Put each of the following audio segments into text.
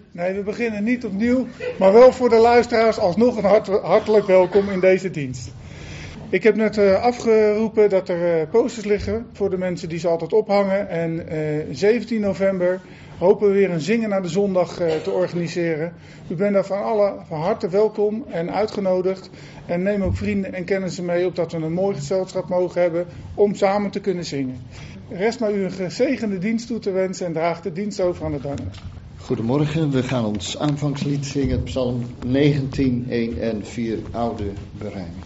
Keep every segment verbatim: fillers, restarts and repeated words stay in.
Nee, we beginnen niet opnieuw, maar wel voor de luisteraars alsnog een hart, hartelijk welkom in deze dienst. Ik heb net uh, afgeroepen dat er uh, posters liggen voor de mensen die ze altijd ophangen. En uh, zeventien november hopen we weer een zingen naar de zondag uh, te organiseren. U bent daar van alle van harte welkom en uitgenodigd. En neem ook vrienden en kennissen mee, opdat we een mooi gezelschap mogen hebben om samen te kunnen zingen. Rest maar u een gezegende dienst toe te wensen en draag de dienst over aan de dames. Goedemorgen, we gaan ons aanvangslied zingen, Psalm negentien, één en vier, oude berijming.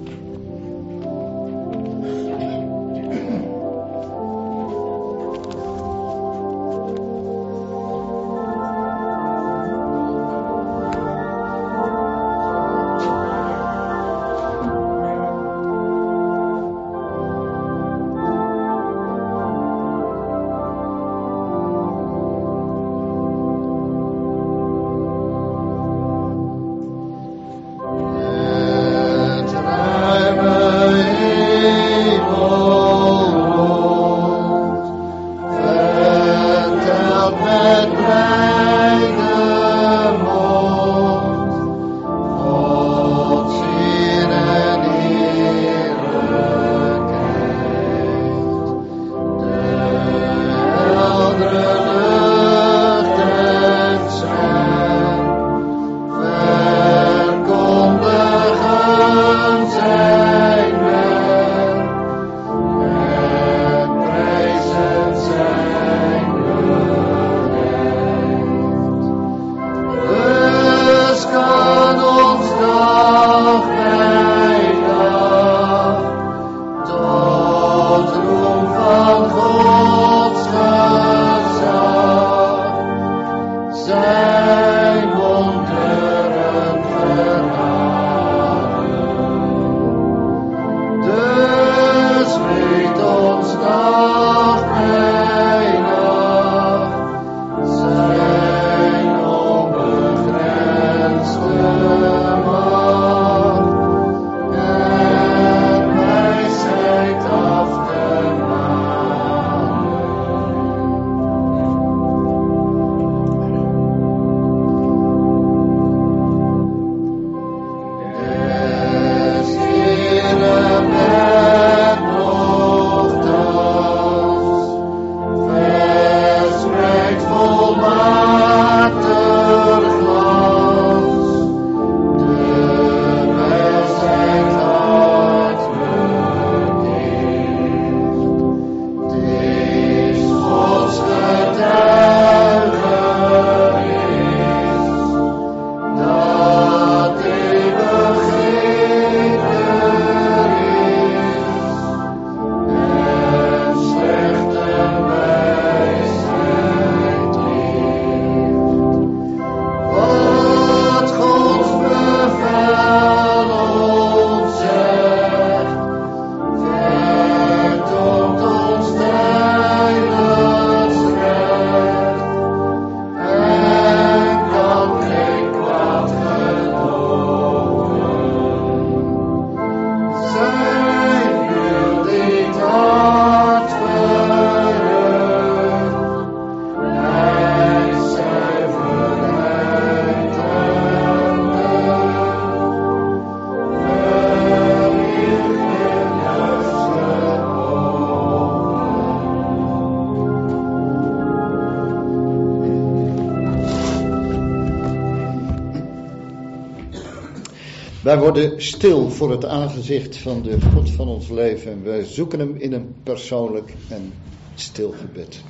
Wij worden stil voor het aangezicht van de God van ons leven en wij zoeken hem in een persoonlijk en stil gebed.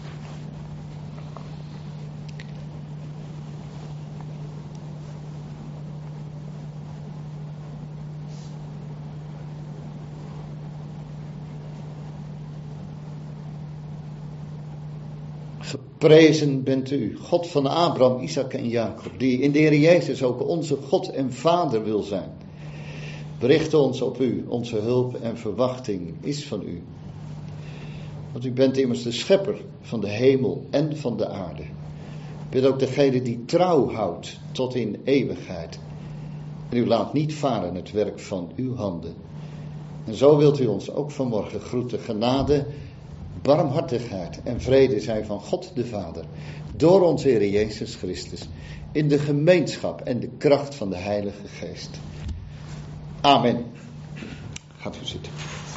Geprezen bent u, God van Abraham, Isaac en Jacob, die in de Heer Jezus ook onze God en Vader wil zijn. We richten ons op u, onze hulp en verwachting is van u. Want u bent immers de schepper van de hemel en van de aarde. U bent ook degene die trouw houdt tot in eeuwigheid. En u laat niet varen het werk van uw handen. En zo wilt u ons ook vanmorgen groeten. Genade barmhartigheid en vrede zijn van God de Vader, door onze Heer Jezus Christus, in de gemeenschap en de kracht van de Heilige Geest. Amen. Gaat u zitten.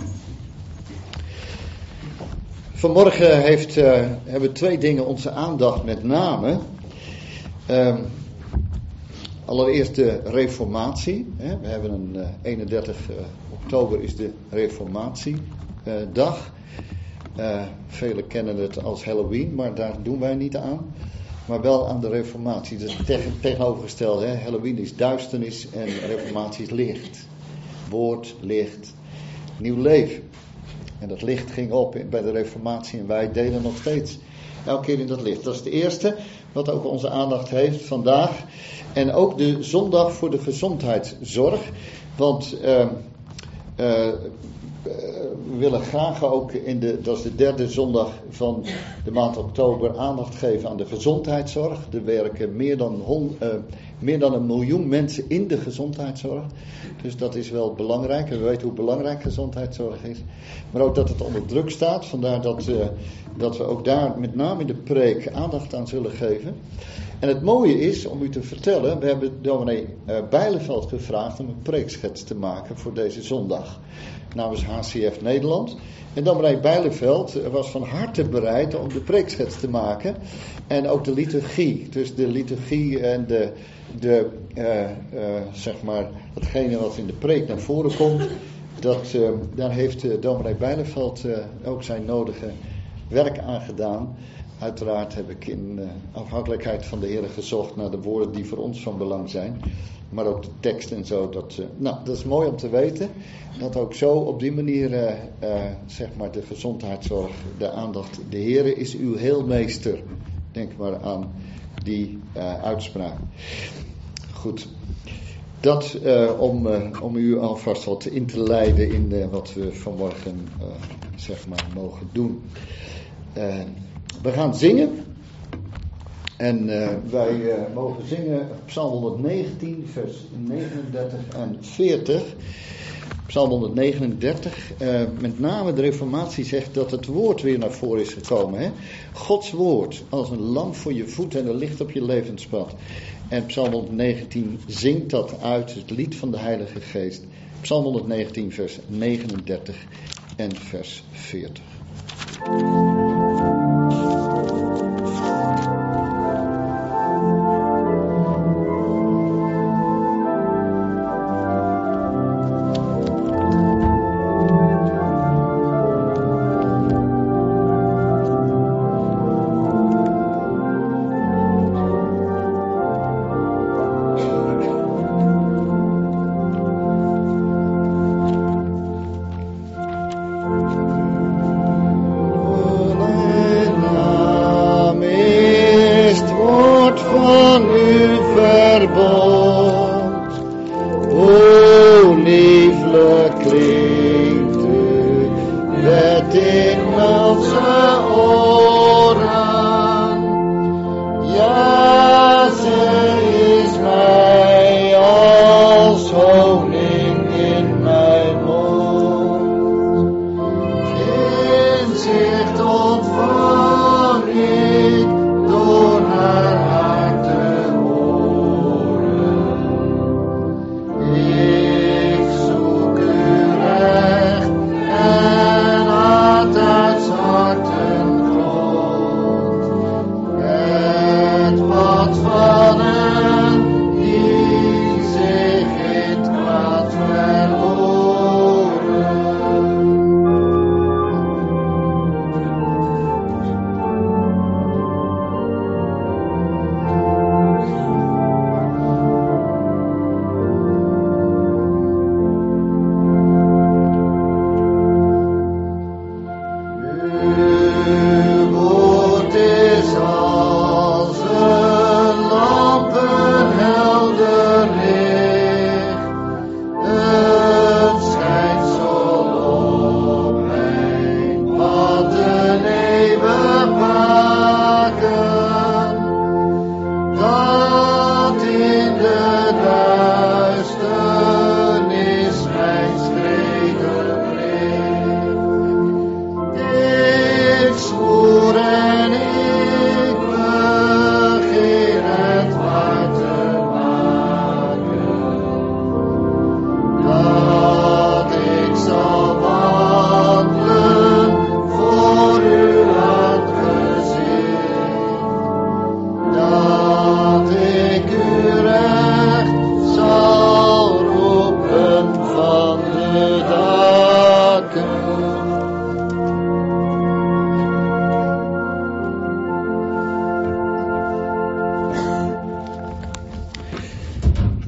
Vanmorgen heeft, uh, hebben twee dingen onze aandacht met name. Uh, allereerst de reformatie. Hè. We hebben een uh, eenendertig oktober is de reformatiedag. Uh, velen kennen het als Halloween, maar daar doen wij niet aan. Maar wel aan de reformatie. Dat is tegen, tegenovergesteld. Hè. Halloween is duisternis en reformatie is licht. Woord, licht, nieuw leven. En dat licht ging op bij de reformatie en wij delen nog steeds elke keer in dat licht. Dat is het eerste wat ook onze aandacht heeft vandaag. En ook de zondag voor de gezondheidszorg. Want uh, uh, we willen graag ook in de, dat is de derde zondag van de maand oktober, aandacht geven aan de gezondheidszorg. Er werken meer dan, hon, uh, meer dan een miljoen mensen in de gezondheidszorg. Dus dat is wel belangrijk. En we weten hoe belangrijk gezondheidszorg is. Maar ook dat het onder druk staat. Vandaar dat, uh, dat we ook daar met name in de preek aandacht aan zullen geven. En het mooie is, om u te vertellen, we hebben dominee uh, Bijleveld gevraagd om een preekschets te maken voor deze zondag. Namens H C F Nederland. En dominee Bijleveld was van harte bereid om de preekschets te maken. En ook de liturgie. Dus de liturgie en de, de uh, uh, zeg maar, datgene wat in de preek naar voren komt. Dat, uh, daar heeft uh, dominee Bijleveld uh, ook zijn nodige werk aan gedaan. Uiteraard heb ik in uh, afhankelijkheid van de Heer gezocht naar de woorden die voor ons van belang zijn. Maar ook de tekst en zo. Dat, uh, nou, dat is mooi om te weten. Dat ook zo op die manier, uh, uh, zeg maar, de gezondheidszorg, de aandacht. De Heer is uw heelmeester. Denk maar aan die uh, uitspraak. Goed. Dat uh, om, uh, om u alvast wat in te leiden in uh, wat we vanmorgen, uh, zeg maar, mogen doen. Uh, we gaan zingen. En uh, wij uh, mogen zingen Psalm honderdnegentien, vers negenendertig en veertig. Psalm honderdnegenendertig, uh, met name de reformatie zegt dat het woord weer naar voren is gekomen. Hè? Gods woord als een lamp voor je voet en een licht op je levenspad. En Psalm honderdnegentien zingt dat uit, het lied van de Heilige Geest. Psalm honderdnegentien, vers negenendertig en vers veertig.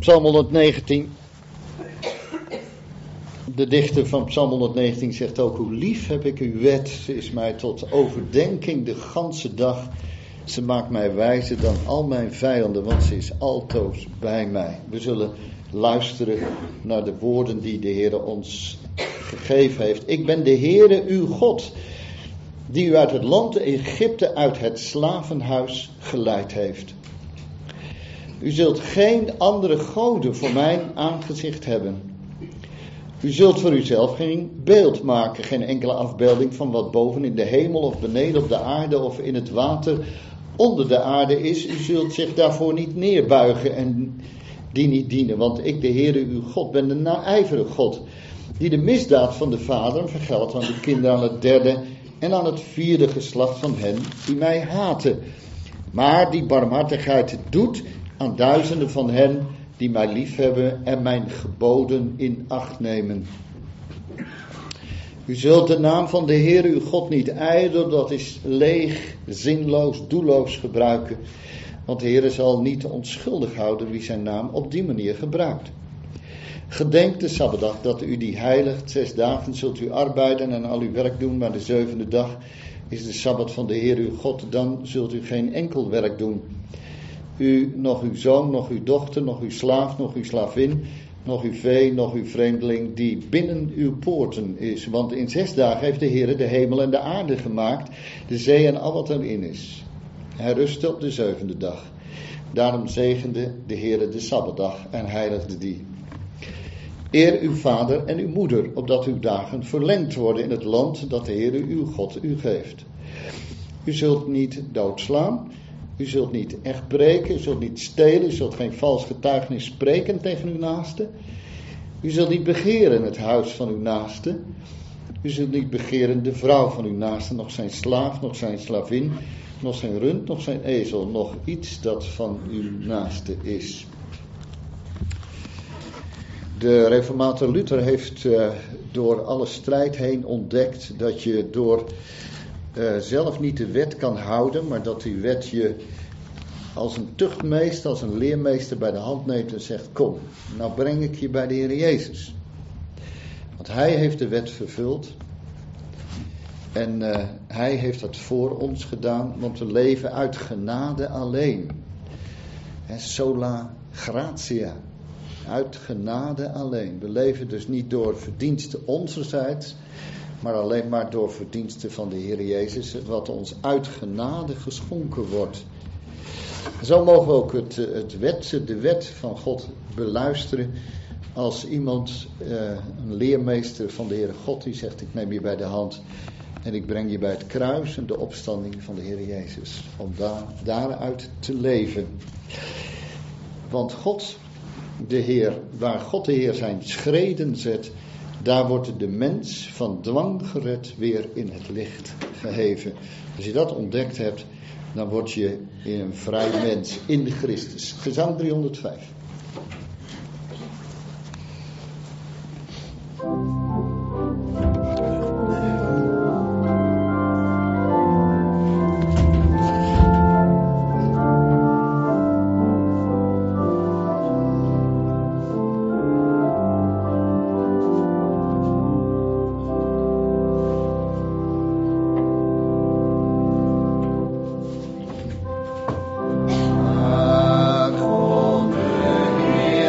Psalm honderdnegentien. De dichter van Psalm honderdnegentien zegt ook: hoe lief heb ik uw wet. Ze is mij tot overdenking de ganse dag. Ze maakt mij wijzer dan al mijn vijanden, want ze is altoos bij mij. We zullen luisteren naar de woorden die de Heer ons gegeven heeft. Ik ben de Heere uw God, die u uit het land Egypte, uit het slavenhuis geleid heeft. U zult geen andere goden voor mijn aangezicht hebben. U zult voor uzelf geen beeld maken, geen enkele afbeelding van wat boven in de hemel of beneden op de aarde of in het water onder de aarde is. U zult zich daarvoor niet neerbuigen en die niet dienen, want ik, de Heere uw God, ben de naijverige God, die de misdaad van de vaderen vergeldt aan de kinderen, aan het derde en aan het vierde geslacht van hen die mij haten. Maar die barmhartigheid doet aan duizenden van hen die mij liefhebben en mijn geboden in acht nemen. U zult de naam van de Heer uw God niet ijdel, dat is leeg, zinloos, doelloos gebruiken. Want de Heer zal niet onschuldig houden wie zijn naam op die manier gebruikt. Gedenk de Sabbatdag dat u die heiligt. Zes dagen zult u arbeiden en al uw werk doen, maar de zevende dag is de Sabbat van de Heer uw God. Dan zult u geen enkel werk doen. U, nog uw zoon, nog uw dochter, nog uw slaaf, nog uw slavin, nog uw vee, nog uw vreemdeling die binnen uw poorten is. Want in zes dagen heeft de Heer de hemel en de aarde gemaakt, de zee en al wat erin is. Hij rustte op de zevende dag. Daarom zegende de Heer de Sabbatdag en heiligde die. Eer uw vader en uw moeder, opdat uw dagen verlengd worden in het land dat de Heer uw God u geeft. U zult niet doodslaan. U zult niet echt breken, u zult niet stelen, u zult geen vals getuigenis spreken tegen uw naaste. U zult niet begeren het huis van uw naaste. U zult niet begeren de vrouw van uw naaste, nog zijn slaaf, nog zijn slavin, nog zijn rund, nog zijn ezel, nog iets dat van uw naaste is. De reformator Luther heeft uh, door alle strijd heen ontdekt dat je door Uh, zelf niet de wet kan houden, maar dat die wet je als een tuchtmeester, als een leermeester bij de hand neemt en zegt: kom, nou breng ik je bij de Heer Jezus. Want hij heeft de wet vervuld en uh, hij heeft dat voor ons gedaan, want we leven uit genade alleen. En sola gratia, uit genade alleen. We leven dus niet door verdiensten onzerzijds, maar alleen maar door verdiensten van de Heer Jezus, wat ons uit genade geschonken wordt. Zo mogen we ook het, het wet, de wet van God beluisteren als iemand, uh, een leermeester van de Heere God, die zegt: ik neem je bij de hand en ik breng je bij het kruis en de opstanding van de Heer Jezus. Om daar, daaruit te leven. Want God, de Heer, waar God de Heer zijn schreden zet, daar wordt de mens van dwang gered weer in het licht geheven. Als je dat ontdekt hebt, dan word je een vrij mens in Christus. Gezang driehonderdvijf. God,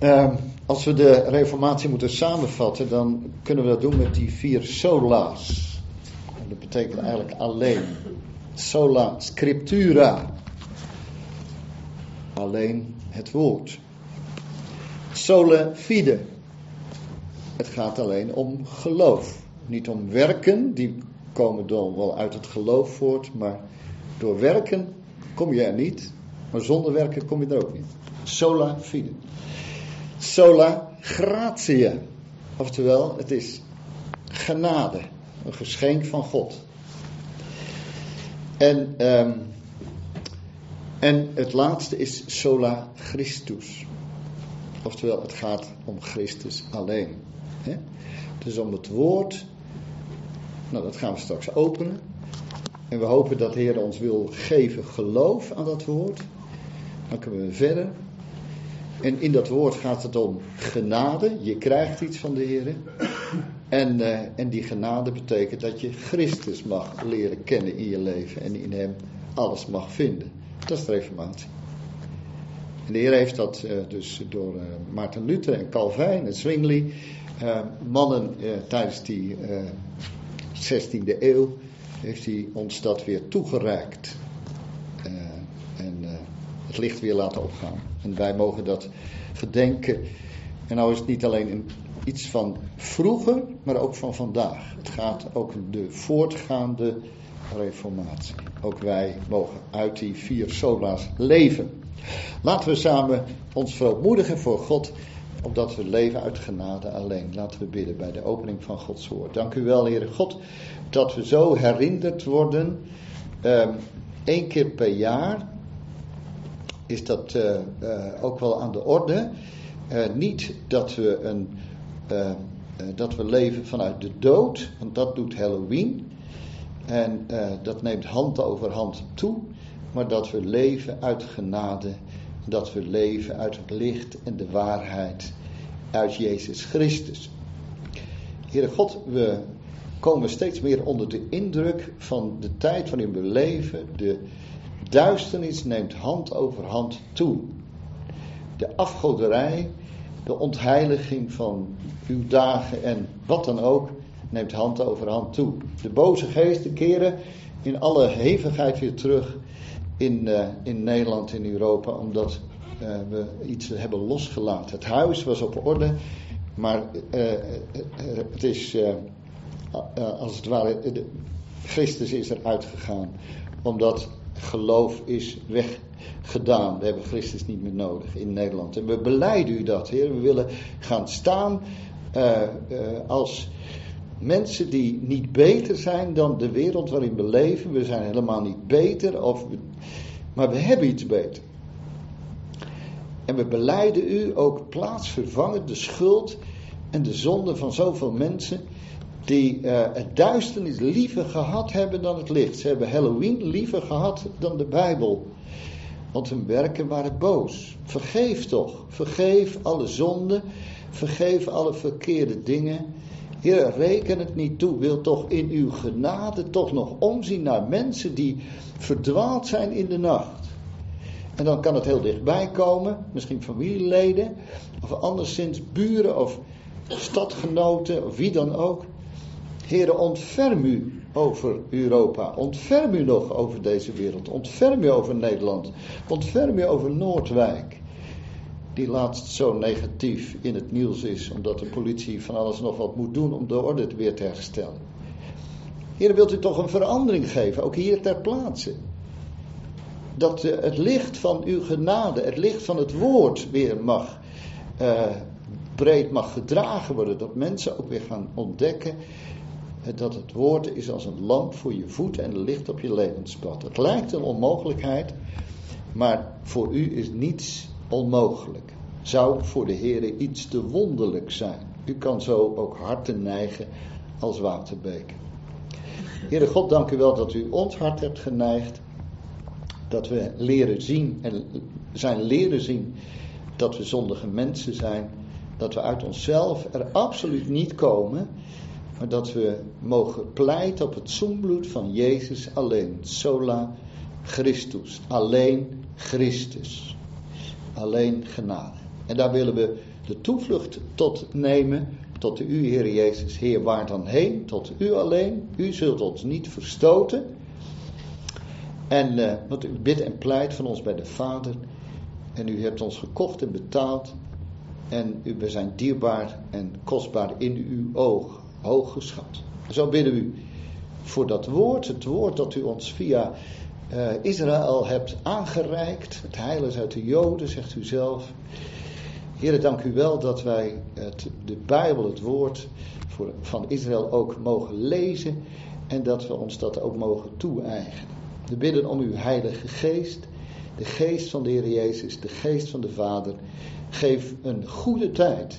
Uh, als we de reformatie moeten samenvatten, dan kunnen we dat doen met die vier sola's. En dat betekent eigenlijk alleen. Sola scriptura. Alleen het woord. Sola fide. Het gaat alleen om geloof. Niet om werken, die komen dan wel uit het geloof voort, maar door werken kom je er niet, maar zonder werken kom je er ook niet. Sola fide. Sola gratia. Oftewel, het is genade, een geschenk van God. En, um, en het laatste is sola Christus. Oftewel, het gaat om Christus alleen. He? Dus om het woord. Nou, dat gaan we straks openen. En we hopen dat de Heer ons wil geven geloof aan dat woord. Dan kunnen we verder. En in dat woord gaat het om genade. Je krijgt iets van de Heer. En, uh, en die genade betekent dat je Christus mag leren kennen in je leven. En in hem alles mag vinden. Dat is de reformatie. En de Heer heeft dat uh, dus door uh, Maarten Luther en Calvijn en Zwingli. Uh, mannen uh, tijdens die uh, zestiende eeuw. Heeft hij ons dat weer toegereikt. Uh, en uh, het licht weer laten opgaan. En wij mogen dat gedenken. En nou is het niet alleen een, iets van vroeger, maar ook van vandaag. Het gaat ook de voortgaande reformatie. Ook wij mogen uit die vier sola's leven. Laten we samen ons verootmoedigen voor God, opdat we leven uit genade alleen. Laten we bidden bij de opening van Gods woord. Dank u wel, Heere God, dat we zo herinnerd worden. Um, Eén keer per jaar is dat uh, uh, ook wel aan de orde. Uh, niet dat we, een, uh, uh, dat we leven vanuit de dood, want dat doet Halloween. En uh, dat neemt hand over hand toe. Maar dat we leven uit genade. Dat we leven uit het licht en de waarheid. Uit Jezus Christus. Heere God, we komen steeds meer onder de indruk van de tijd waarin we leven. De duisternis neemt hand over hand toe. De afgoderij, de ontheiliging van uw dagen en wat dan ook, neemt hand over hand toe. De boze geesten keren in alle hevigheid weer terug in, uh, in Nederland, in Europa, omdat uh, we iets hebben losgelaten. Het huis was op orde, maar uh, uh, het is uh, uh, als het ware, de, Christus is eruit gegaan, omdat geloof is weggedaan. We hebben Christus niet meer nodig in Nederland. En we belijden u dat, Heer. We willen gaan staan uh, uh, als mensen die niet beter zijn dan de wereld waarin we leven. We zijn helemaal niet beter, of we, maar we hebben iets beter. En we belijden u ook plaatsvervangend de schuld en de zonde van zoveel mensen die uh, het duisternis liever gehad hebben dan het licht. Ze hebben Halloween liever gehad dan de Bijbel. Want hun werken waren boos. Vergeef toch. Vergeef alle zonden. Vergeef alle verkeerde dingen. Heer, reken het niet toe. Wil toch in uw genade toch nog omzien naar mensen die verdwaald zijn in de nacht. En dan kan het heel dichtbij komen. Misschien familieleden. Of anderszins buren of stadgenoten. Of wie dan ook. Heere, ontferm u over Europa. Ontferm u nog over deze wereld. Ontferm u over Nederland. Ontferm u over Noordwijk. Die laatst zo negatief in het nieuws is. Omdat de politie van alles nog wat moet doen om de orde weer te herstellen. Heere, wilt u toch een verandering geven. Ook hier ter plaatse. Dat uh, het licht van uw genade. Het licht van het woord weer mag. Uh, breed mag gedragen worden. Dat mensen ook weer gaan ontdekken. Dat het woord is als een lamp voor je voeten en licht op je levenspad. Het lijkt een onmogelijkheid, maar voor u is niets onmogelijk. Zou voor de Heere iets te wonderlijk zijn. U kan zo ook harten neigen als waterbeken. Heere God, dank u wel dat u ons hart hebt geneigd. Dat we leren zien en zijn leren zien dat we zondige mensen zijn. Dat we uit onszelf er absoluut niet komen. Maar dat we mogen pleiten op het zoenbloed van Jezus alleen. Sola Christus. Alleen Christus. Alleen genade. En daar willen we de toevlucht tot nemen, tot u, Heer Jezus. Heer, waar dan heen? Tot u alleen. U zult ons niet verstoten. En uh, want u bidt en pleit van ons bij de Vader. En u hebt ons gekocht en betaald. En u, we zijn dierbaar en kostbaar in uw oog, hoog geschat. Zo bidden u voor dat woord, het woord dat u ons via uh, Israël hebt aangereikt. Het heil is uit de Joden, zegt u zelf. Heer, dank u wel dat wij het, de Bijbel, het woord voor, van Israël ook mogen lezen. En dat we ons dat ook mogen toe-eigenen. We bidden om uw heilige geest. De geest van de Heer Jezus, de geest van de Vader. Geef een goede tijd.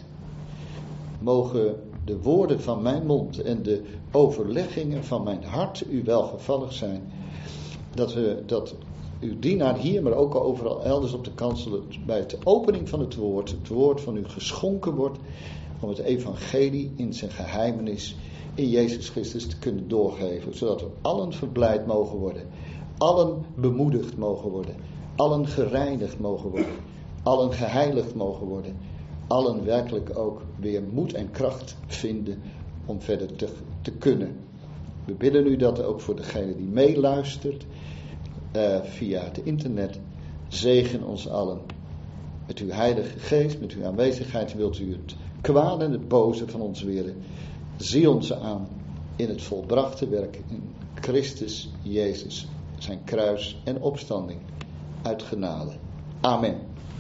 Mogen de woorden van mijn mond en de overleggingen van mijn hart u welgevallig zijn. Dat, we, dat uw dienaar hier, maar ook overal elders op de kansel, bij de opening van het woord, het woord van u geschonken wordt, om het evangelie in zijn geheimenis in Jezus Christus te kunnen doorgeven. Zodat we allen verblijd mogen worden. Allen bemoedigd mogen worden. Allen gereinigd mogen worden. Allen geheiligd mogen worden. Allen werkelijk ook weer moed en kracht vinden om verder te, te kunnen. We bidden u dat ook voor degene die meeluistert uh, via het internet. Zegen ons allen. Met uw heilige geest, met uw aanwezigheid wilt u het kwade en het boze van ons weren. Zie ons aan in het volbrachte werk in Christus Jezus, zijn kruis en opstanding uit genade. Amen.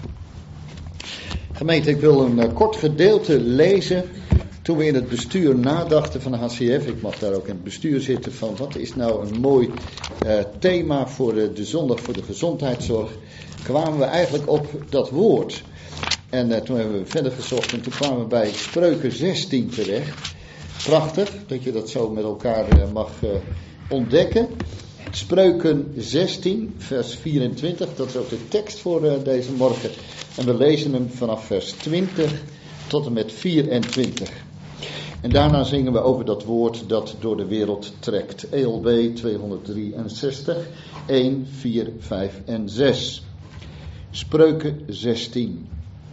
Gemeente, ik wil een uh, kort gedeelte lezen. Toen we in het bestuur nadachten van de H C F, ik mag daar ook in het bestuur zitten, van wat is nou een mooi uh, thema voor de, de zondag voor de gezondheidszorg, kwamen we eigenlijk op dat woord. En uh, toen hebben we verder gezocht en toen kwamen we bij Spreuken zestien terecht. Prachtig dat je dat zo met elkaar uh, mag uh, ontdekken. Spreuken zestien, vers vierentwintig, dat is ook de tekst voor uh, deze morgen. En we lezen hem vanaf vers twintig tot en met vierentwintig. En daarna zingen we over dat woord dat door de wereld trekt. E L B tweehonderddrieënzestig, een, vier, vijf en zes. Spreuken zestien.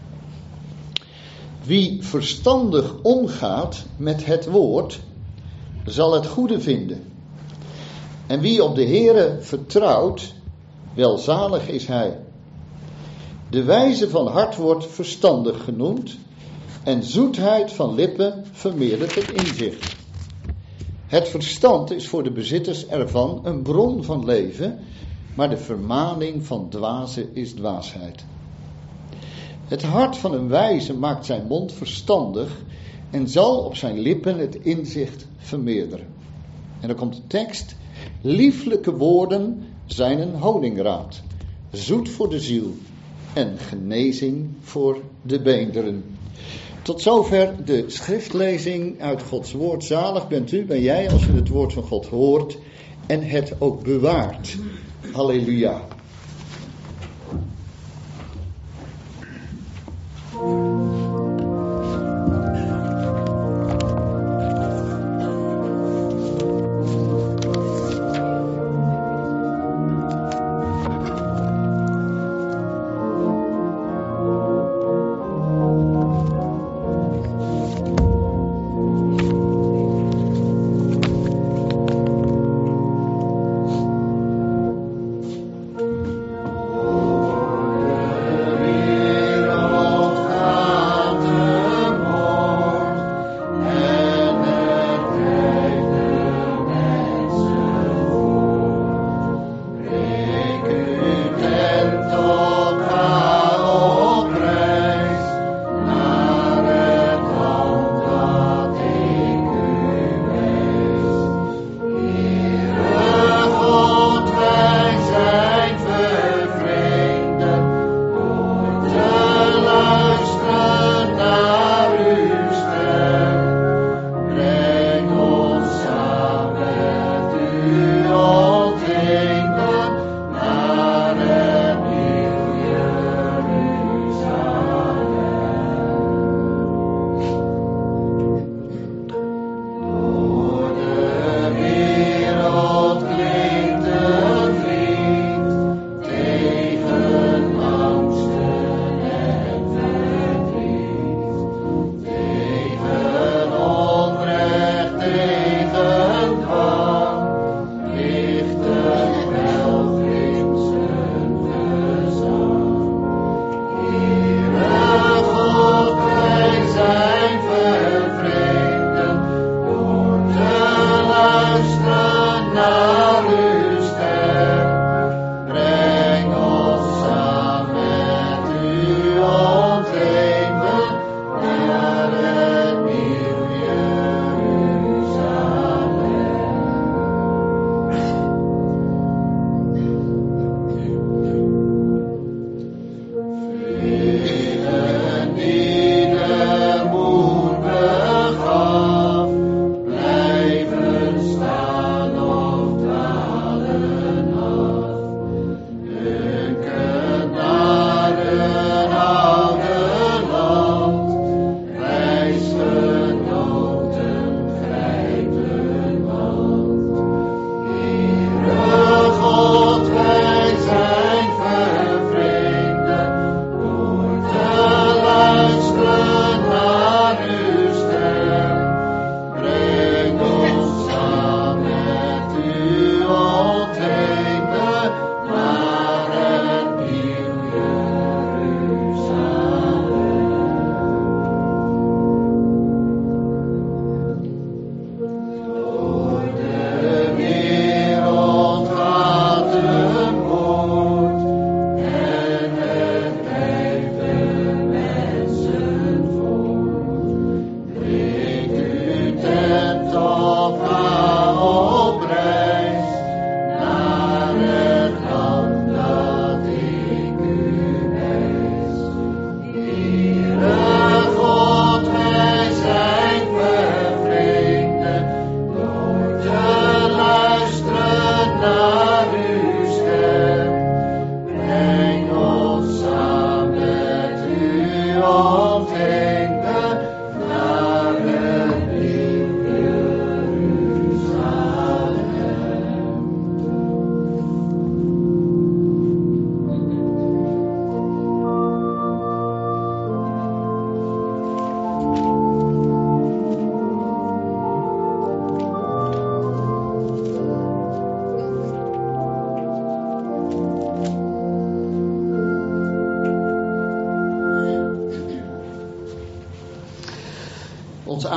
Wie verstandig omgaat met het woord, zal het goede vinden. En wie op de Heere vertrouwt, welzalig is hij. De wijze van hart wordt verstandig genoemd, en zoetheid van lippen vermeerdert het inzicht. Het verstand is voor de bezitters ervan een bron van leven, maar de vermaning van dwazen is dwaasheid. Het hart van een wijze maakt zijn mond verstandig en zal op zijn lippen het inzicht vermeerderen. En dan komt de tekst: lieflijke woorden zijn een honingraad, zoet voor de ziel en genezing voor de beenderen. Tot zover de schriftlezing uit Gods woord. Zalig bent u, ben jij, als u het woord van God hoort en het ook bewaart. Halleluja.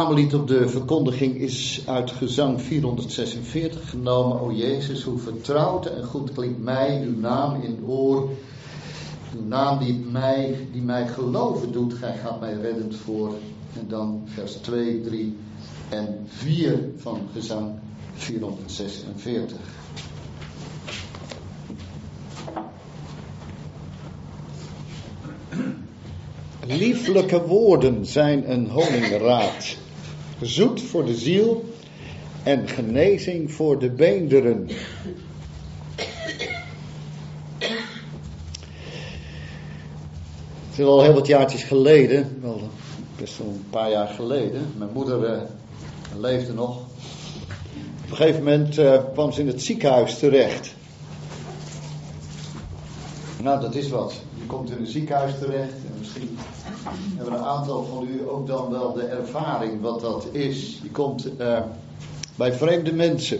Bijbellied op de verkondiging is uit Gezang vierhonderdzesenveertig genomen. O Jezus, hoe vertrouwd en goed klinkt mij uw naam in het oor. Uw naam die mij, die mij geloven doet, gij gaat mij reddend voor. En dan vers twee, drie en vier van Gezang vierhonderdzesenveertig. Lieflijke woorden zijn een honingraad, zoet voor de ziel en genezing voor de beenderen. Het is al heel wat jaartjes geleden, wel best wel een paar jaar geleden. Mijn moeder uh, leefde nog. Op een gegeven moment uh, kwam ze in het ziekenhuis terecht. Nou, dat is wat. Je komt in een ziekenhuis terecht en misschien hebben een aantal van u ook dan wel de ervaring wat dat is. Je komt uh, bij vreemde mensen.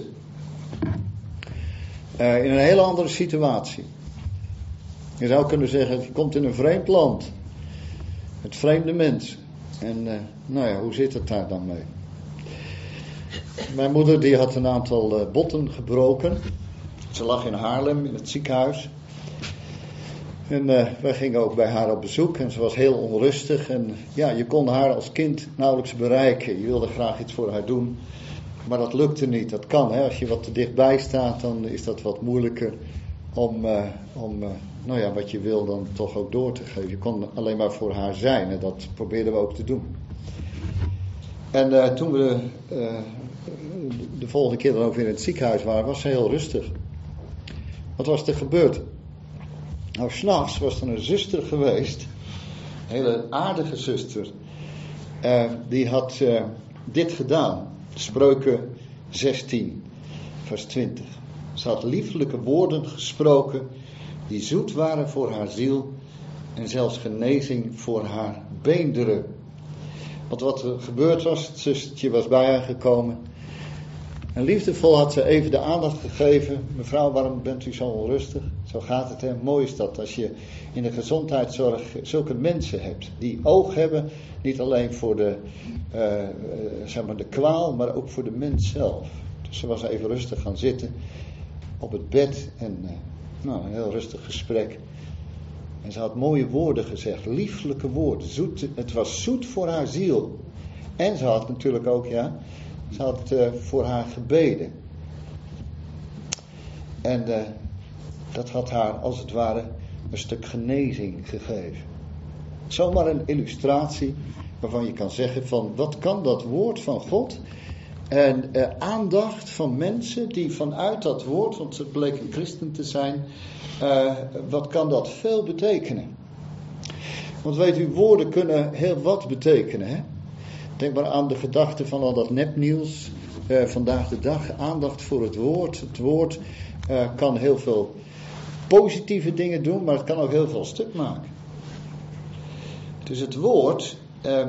Uh, in een hele andere situatie. Je zou kunnen zeggen, je komt in een vreemd land. Met vreemde mensen. En uh, nou ja, hoe zit het daar dan mee? Mijn moeder die had een aantal uh, botten gebroken. Ze lag in Haarlem in het ziekenhuis. En uh, wij gingen ook bij haar op bezoek en ze was heel onrustig. En ja, je kon haar als kind nauwelijks bereiken. Je wilde graag iets voor haar doen. Maar dat lukte niet. Dat kan, hè. Als je wat te dichtbij staat, dan is dat wat moeilijker om, uh, om uh, nou ja, wat je wil dan toch ook door te geven. Je kon alleen maar voor haar zijn en dat probeerden we ook te doen. En uh, toen we uh, de volgende keer dan ook weer in het ziekenhuis waren, was ze heel rustig. Wat was er gebeurd? Nou, 's nachts was er een zuster geweest, een hele aardige zuster, uh, die had uh, dit gedaan, Spreuken zestien, vers twintig. Ze had lieflijke woorden gesproken, die zoet waren voor haar ziel en zelfs genezing voor haar beenderen. Want wat er gebeurd was, het zustertje was bij haar gekomen. En liefdevol had ze even de aandacht gegeven. Mevrouw, waarom bent u zo onrustig? Zo gaat het, hè? Mooi is dat als je in de gezondheidszorg zulke mensen hebt. Die oog hebben, niet alleen voor de, uh, uh, zeg maar de kwaal, maar ook voor de mens zelf. Dus ze was even rustig gaan zitten op het bed. En uh, nou, een heel rustig gesprek. En ze had mooie woorden gezegd. Lieflijke woorden. Zoet, het was zoet voor haar ziel. En ze had natuurlijk ook, ja... Ze had uh, voor haar gebeden. En uh, dat had haar als het ware een stuk genezing gegeven. Zomaar een illustratie waarvan je kan zeggen van wat kan dat woord van God en uh, aandacht van mensen die vanuit dat woord, want ze bleek een christen te zijn, uh, wat kan dat veel betekenen. Want weet u, woorden kunnen heel wat betekenen, hè? Denk maar aan de gedachte van al dat nepnieuws uh, vandaag de dag. Aandacht voor het woord. Het woord uh, kan heel veel positieve dingen doen, maar het kan ook heel veel stuk maken. Dus het woord, uh,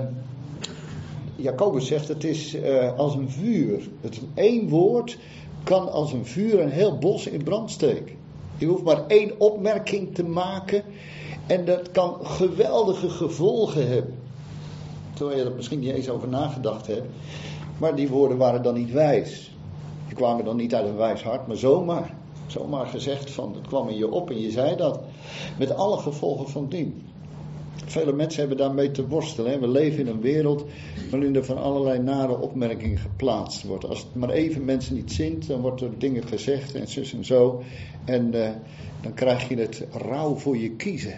Jacobus zegt, het is uh, als een vuur. Het één woord kan als een vuur een heel bos in brand steken. Je hoeft maar één opmerking te maken en dat kan geweldige gevolgen hebben. Terwijl je er misschien niet eens over nagedacht hebt. Maar die woorden waren dan niet wijs. Die kwamen dan niet uit een wijs hart, maar zomaar. Zomaar gezegd van, het kwam in je op en je zei dat. Met alle gevolgen van dien. Vele mensen hebben daarmee te worstelen. Hè. We leven in een wereld waarin er van allerlei nare opmerkingen geplaatst wordt. Als het maar even mensen niet zint, dan wordt er dingen gezegd en zus en zo. En uh, dan krijg je het rauw voor je kiezen.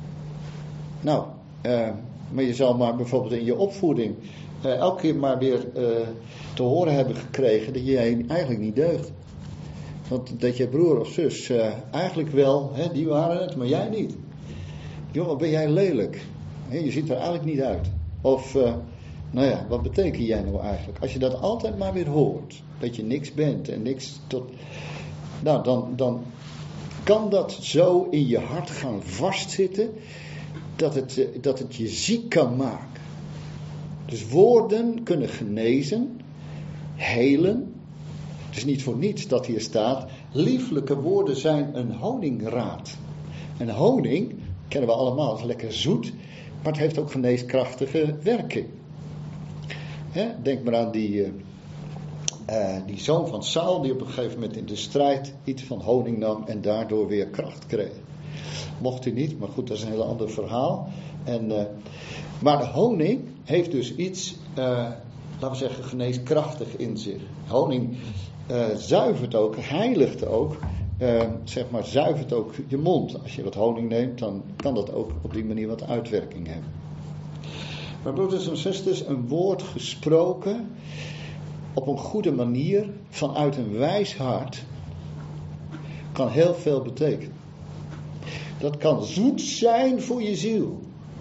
Nou, uh, maar je zal maar bijvoorbeeld in je opvoeding uh, elke keer maar weer uh, te horen hebben gekregen dat je eigenlijk niet deugt. Want dat je broer of zus uh, eigenlijk wel, hè, die waren het, maar jij niet. Joh, wat ben jij lelijk. He, je ziet er eigenlijk niet uit. Of, uh, nou ja, wat betekent jij nou eigenlijk? Als je dat altijd maar weer hoort, dat je niks bent en niks tot... Nou, dan, dan kan dat zo in je hart gaan vastzitten... Dat het, dat het je ziek kan maken. Dus woorden kunnen genezen, helen. Het is niet voor niets dat hier staat, lieflijke woorden zijn een honingraad. En honing, kennen we allemaal, is lekker zoet, maar het heeft ook geneeskrachtige werking. Hè? Denk maar aan die, uh, uh, die zoon van Saul die op een gegeven moment in de strijd iets van honing nam en daardoor weer kracht kreeg. Mocht hij niet, maar goed, dat is een heel ander verhaal. En, uh, maar de honing heeft dus iets, uh, laten we zeggen, geneeskrachtig in zich. Honing uh, zuivert ook, heiligt ook, uh, zeg maar, zuivert ook je mond. Als je wat honing neemt, dan kan dat ook op die manier wat uitwerking hebben. Maar broeders en zusters, een woord gesproken op een goede manier, vanuit een wijs hart, kan heel veel betekenen. Dat kan zoet zijn voor je ziel.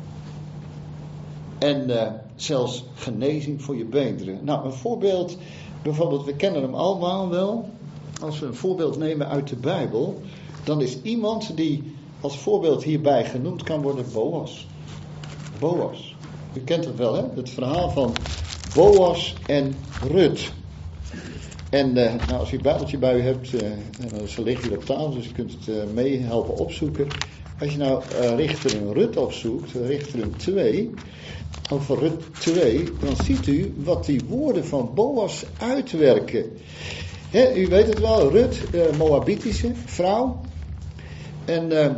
En uh, zelfs genezing voor je beenderen. Nou, een voorbeeld, bijvoorbeeld, we kennen hem allemaal wel. Als we een voorbeeld nemen uit de Bijbel, dan is iemand die als voorbeeld hierbij genoemd kan worden Boas. Boas. U kent het wel, hè? Het verhaal van Boas en Rut. En uh, nou, als u een Bijbeltje bij u hebt, uh, en ze liggen hier op tafel, dus u kunt het uh, mee helpen opzoeken. Als je nou uh, Richteren Rut opzoekt, Richteren twee, over Rut twee, dan ziet u wat die woorden van Boas uitwerken. He, u weet het wel, Rut, uh, Moabitische vrouw. En uh,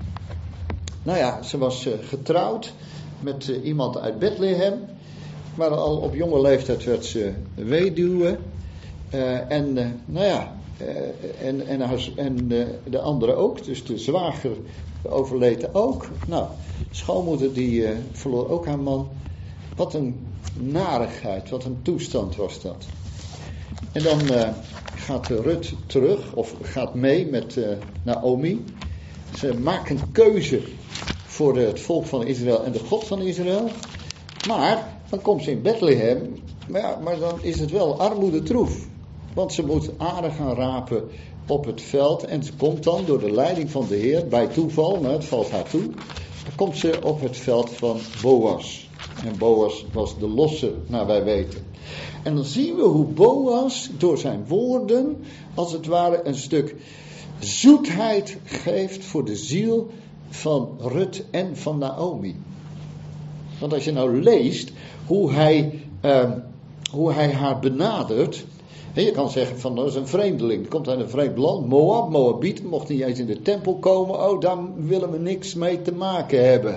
nou ja, ze was uh, getrouwd met uh, iemand uit Bethlehem. Maar al op jonge leeftijd werd ze weduwe. Uh, en uh, nou ja, uh, en, en, haar, en uh, de andere ook, dus de zwager overleed ook. Nou, schoonmoeder die uh, verloor ook haar man. Wat een narigheid, wat een toestand was dat. En dan uh, gaat Rut terug, of gaat mee met uh, Naomi. Ze maakt een keuze voor het volk van Israël en de God van Israël. Maar dan komt ze in Bethlehem, maar, ja, maar dan is het wel armoedetroef. Want ze moet aarde gaan rapen op het veld. En ze komt dan door de leiding van de Heer, bij toeval, nou, het valt haar toe. Dan komt ze op het veld van Boas. En Boas was de losser, naar wij weten. En dan zien we hoe Boas door zijn woorden, als het ware, een stuk zoetheid geeft voor de ziel van Rut en van Naomi. Want als je nou leest hoe hij, uh, hoe hij haar benadert. He, je kan zeggen van dat is een vreemdeling. Die komt uit een vreemd land. Moab, Moabiet, mocht niet eens in de tempel komen. Oh, daar willen we niks mee te maken hebben.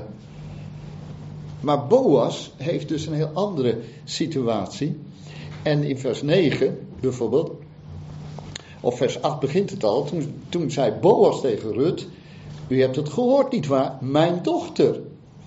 Maar Boas heeft dus een heel andere situatie. En in vers negen bijvoorbeeld, of vers acht begint het al. Toen, toen zei Boas tegen Rut: u hebt het gehoord, nietwaar? Mijn dochter.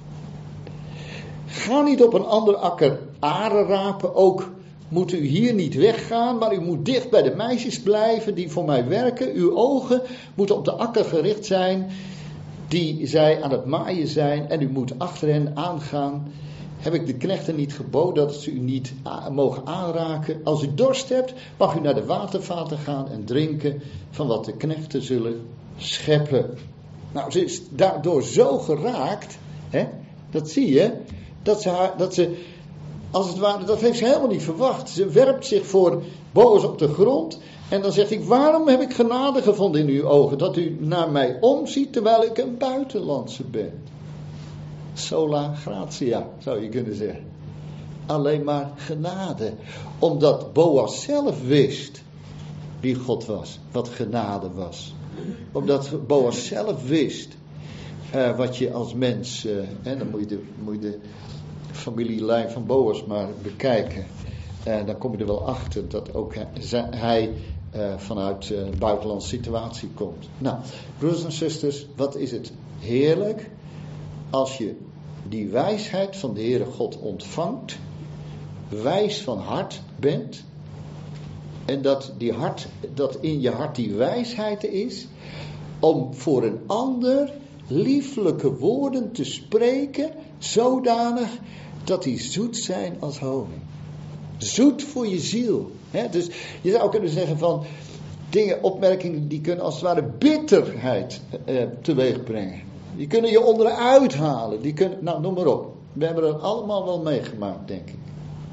Ga niet op een andere akker aren rapen. Ook moet u hier niet weggaan, maar u moet dicht bij de meisjes blijven die voor mij werken. Uw ogen moeten op de akker gericht zijn die zij aan het maaien zijn. En u moet achter hen aangaan. Heb ik de knechten niet geboden dat ze u niet a- mogen aanraken? Als u dorst hebt, mag u naar de watervaten gaan en drinken van wat de knechten zullen scheppen. Nou, ze is daardoor zo geraakt, hè, dat zie je, dat ze, haar, dat ze, als het ware, dat heeft ze helemaal niet verwacht. Ze werpt zich voor Boas op de grond en dan zegt ik, waarom heb ik genade gevonden in uw ogen, dat u naar mij omziet terwijl ik een buitenlandse ben? Sola gratia, zou je kunnen zeggen. Alleen maar genade. Omdat Boas zelf wist wie God was, wat genade was. Omdat Boas zelf wist uh, wat je als mens, uh, hè, dan moet je, de, moet je de familielijn van Boas maar bekijken. En uh, dan kom je er wel achter dat ook hij, hij uh, vanuit een buitenlandse situatie komt. Nou, broeders en zusters, wat is het heerlijk als je die wijsheid van de Heere God ontvangt, wijs van hart bent, en dat, die hart, dat in je hart die wijsheid is, om voor een ander lieflijke woorden te spreken, zodanig dat die zoet zijn als honing. Zoet voor je ziel. He, dus je zou kunnen zeggen van, dingen, opmerkingen die kunnen als het ware bitterheid eh, teweeg brengen. Die kunnen je onderuit halen. Die kunnen, nou, noem maar op. We hebben het allemaal wel meegemaakt, denk ik.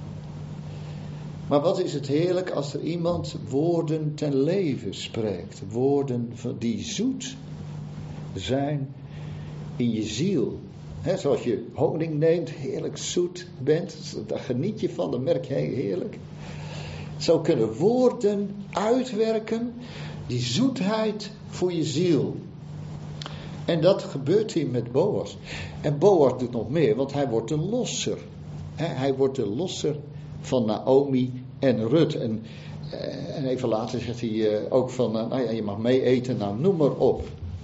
Maar wat is het heerlijk als er iemand woorden ten leven spreekt. Woorden die zoet zijn in je ziel. He, zoals je honing neemt, heerlijk zoet bent. Daar geniet je van, dan merk je hey, heerlijk. Zo kunnen woorden uitwerken die zoetheid voor je ziel. En dat gebeurt hier met Boas. En Boas doet nog meer, want hij wordt de losser. He, hij wordt de losser van Naomi en Rut. En, en even later zegt hij uh, ook van, uh, nou ja, je mag mee eten, nou noem maar op.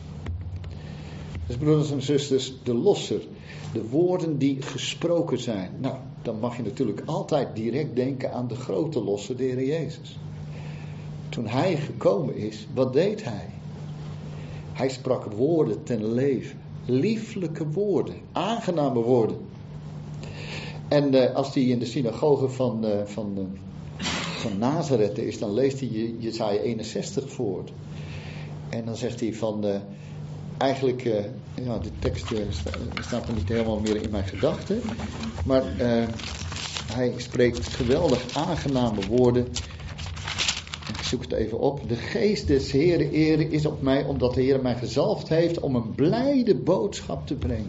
Dus broeders en zusters, de losser. De woorden die gesproken zijn. Nou, dan mag je natuurlijk altijd direct denken aan de grote losser, de Heer Jezus. Toen hij gekomen is, wat deed hij? Hij sprak woorden ten leven. Lieflijke woorden, aangename woorden. En uh, als hij in de synagoge van, uh, van, uh, van Nazareth is, dan leest hij Jesaja eenenzestig voor. En dan zegt hij van, uh, eigenlijk, uh, ja, de tekst uh, staat er niet helemaal meer in mijn gedachten. Maar uh, hij spreekt geweldig aangename woorden. Ik zoek het even op. De geest des Heeren ere is op mij, omdat de Heer mij gezalfd heeft om een blijde boodschap te brengen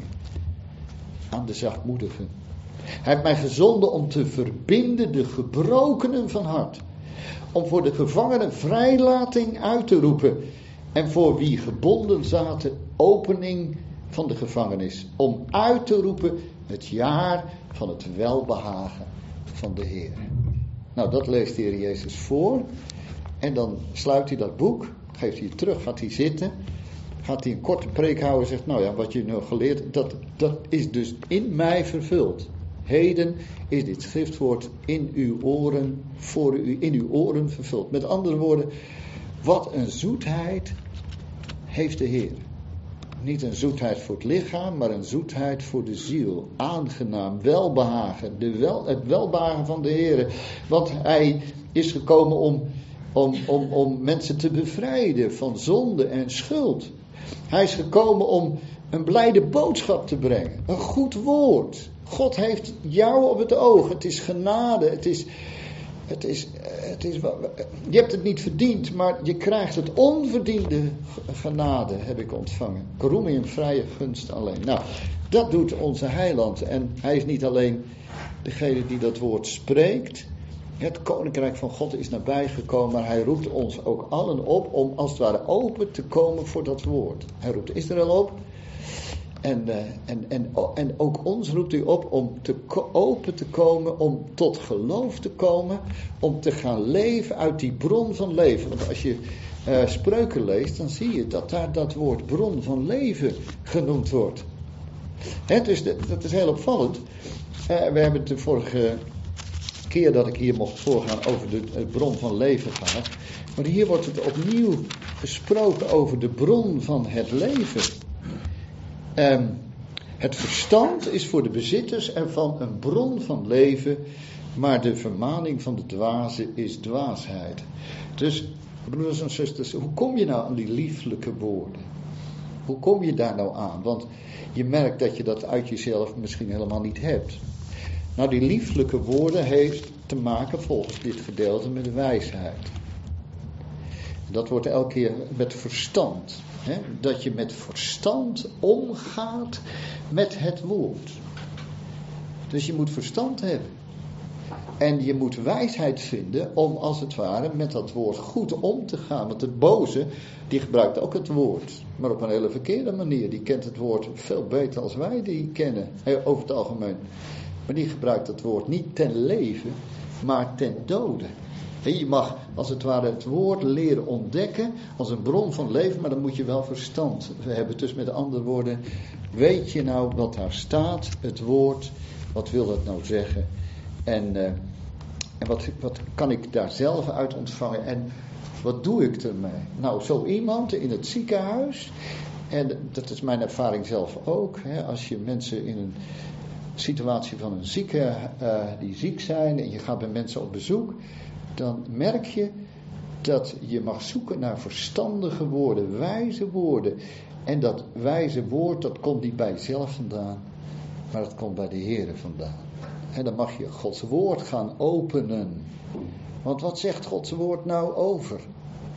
aan de zachtmoedigen. Hij heeft mij gezonden om te verbinden de gebrokenen van hart. Om voor de gevangenen vrijlating uit te roepen. En voor wie gebonden zaten, opening van de gevangenis. Om uit te roepen het jaar van het welbehagen van de Heer. Nou, dat leest de Heer Jezus voor. En dan sluit hij dat boek, geeft hij het terug, gaat hij zitten. Gaat hij een korte preek houden en zegt, nou ja, wat je nu geleerd hebt, dat, dat is dus in mij vervuld. Heden is dit schriftwoord in uw oren, voor u, in uw oren vervuld. Met andere woorden, wat een zoetheid heeft de Heer. Niet een zoetheid voor het lichaam, maar een zoetheid voor de ziel. Aangenaam, welbehagen, de wel, het welbehagen van de Heer. Want hij is gekomen om, om, om, om mensen te bevrijden van zonde en schuld. Hij is gekomen om een blijde boodschap te brengen. Een goed woord. God heeft jou op het oog. Het is genade. Het is, het is, het is, je hebt het niet verdiend, maar je krijgt het onverdiende genade, heb ik ontvangen. Roem in vrije gunst alleen. Nou, dat doet onze heiland. En hij is niet alleen degene die dat woord spreekt. Het koninkrijk van God is nabij gekomen, maar hij roept ons ook allen op om als het ware open te komen voor dat woord. Hij roept Israël op. En, uh, en, en, en ook ons roept hij op om te ko- open te komen, om tot geloof te komen, om te gaan leven uit die bron van leven. Want als je uh, Spreuken leest, dan zie je dat daar dat woord bron van leven genoemd wordt. Hè, dus de, dat is heel opvallend. Uh, we hebben het de vorige keer dat ik hier mocht voorgaan over de, de bron van leven gehad. Maar hier wordt het opnieuw gesproken over de bron van het leven. Um, het verstand is voor de bezitters ervan een bron van leven, maar de vermaning van de dwaze is dwaasheid. Dus, broeders en zusters, hoe kom je nou aan die lieflijke woorden? Hoe kom je daar nou aan? Want je merkt dat je dat uit jezelf misschien helemaal niet hebt. Nou, die lieflijke woorden heeft te maken volgens dit gedeelte met wijsheid. Dat wordt elke keer met verstand. Hè? Dat je met verstand omgaat met het woord. Dus je moet verstand hebben. En je moet wijsheid vinden om als het ware met dat woord goed om te gaan. Want het boze, die gebruikt ook het woord. Maar op een hele verkeerde manier. Die kent het woord veel beter als wij die kennen. Over het algemeen. Maar die gebruikt het woord niet ten leven, maar ten dode. Je mag als het ware het woord leren ontdekken als een bron van leven, maar dan moet je wel verstand hebben. Dus met andere woorden, weet je nou wat daar staat, het woord, wat wil dat nou zeggen? En, uh, en wat, wat kan ik daar zelf uit ontvangen en wat doe ik ermee? Nou, zo iemand in het ziekenhuis, en dat is mijn ervaring zelf ook, hè, als je mensen in een situatie van een zieke, uh, die ziek zijn en je gaat bij mensen op bezoek, dan merk je dat je mag zoeken naar verstandige woorden, wijze woorden. En dat wijze woord, dat komt niet bij jezelf vandaan, maar dat komt bij de Heere vandaan. En dan mag je Gods woord gaan openen. Want wat zegt Gods woord nou over?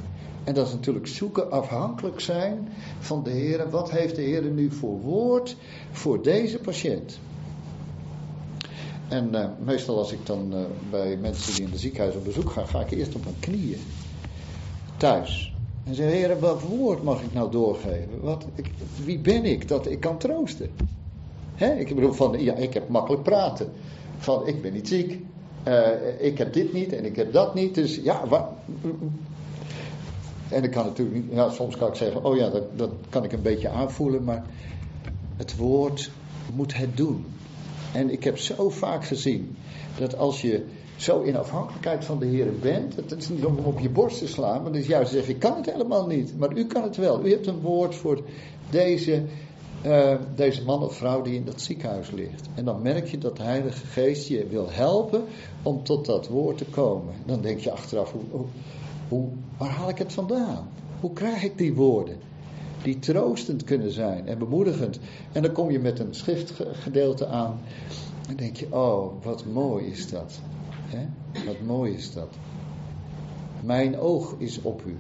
En dat is natuurlijk zoeken, afhankelijk zijn van de Heer. Wat heeft de Heer nu voor woord voor deze patiënt? En uh, meestal als ik dan uh, bij mensen die in het ziekenhuis op bezoek gaan, ga ik eerst op mijn knieën. Thuis. En zeg, Heer, wat woord mag ik nou doorgeven? Wat, ik, wie ben ik dat ik kan troosten? Hè? Ik bedoel van, ja, ik heb makkelijk praten. Van, ik ben niet ziek. Uh, ik heb dit niet en ik heb dat niet. Dus ja, wat... En ik kan natuurlijk niet, ja, soms kan ik zeggen, oh ja, dat, dat kan ik een beetje aanvoelen, maar het woord moet het doen. En ik heb zo vaak gezien dat als je zo in afhankelijkheid van de Heer bent, het is niet om op je borst te slaan, maar het is juist te zeggen, ik kan het helemaal niet, maar u kan het wel. U hebt een woord voor deze, uh, deze man of vrouw die in dat ziekenhuis ligt. En dan merk je dat de Heilige Geest je wil helpen om tot dat woord te komen. Dan denk je achteraf, hoe, hoe, hoe, waar haal ik het vandaan? Hoe krijg ik die woorden? Die troostend kunnen zijn en bemoedigend. En dan kom je met een schriftgedeelte aan. En denk je, oh, wat mooi is dat. He? Wat mooi is dat. Mijn oog is op u.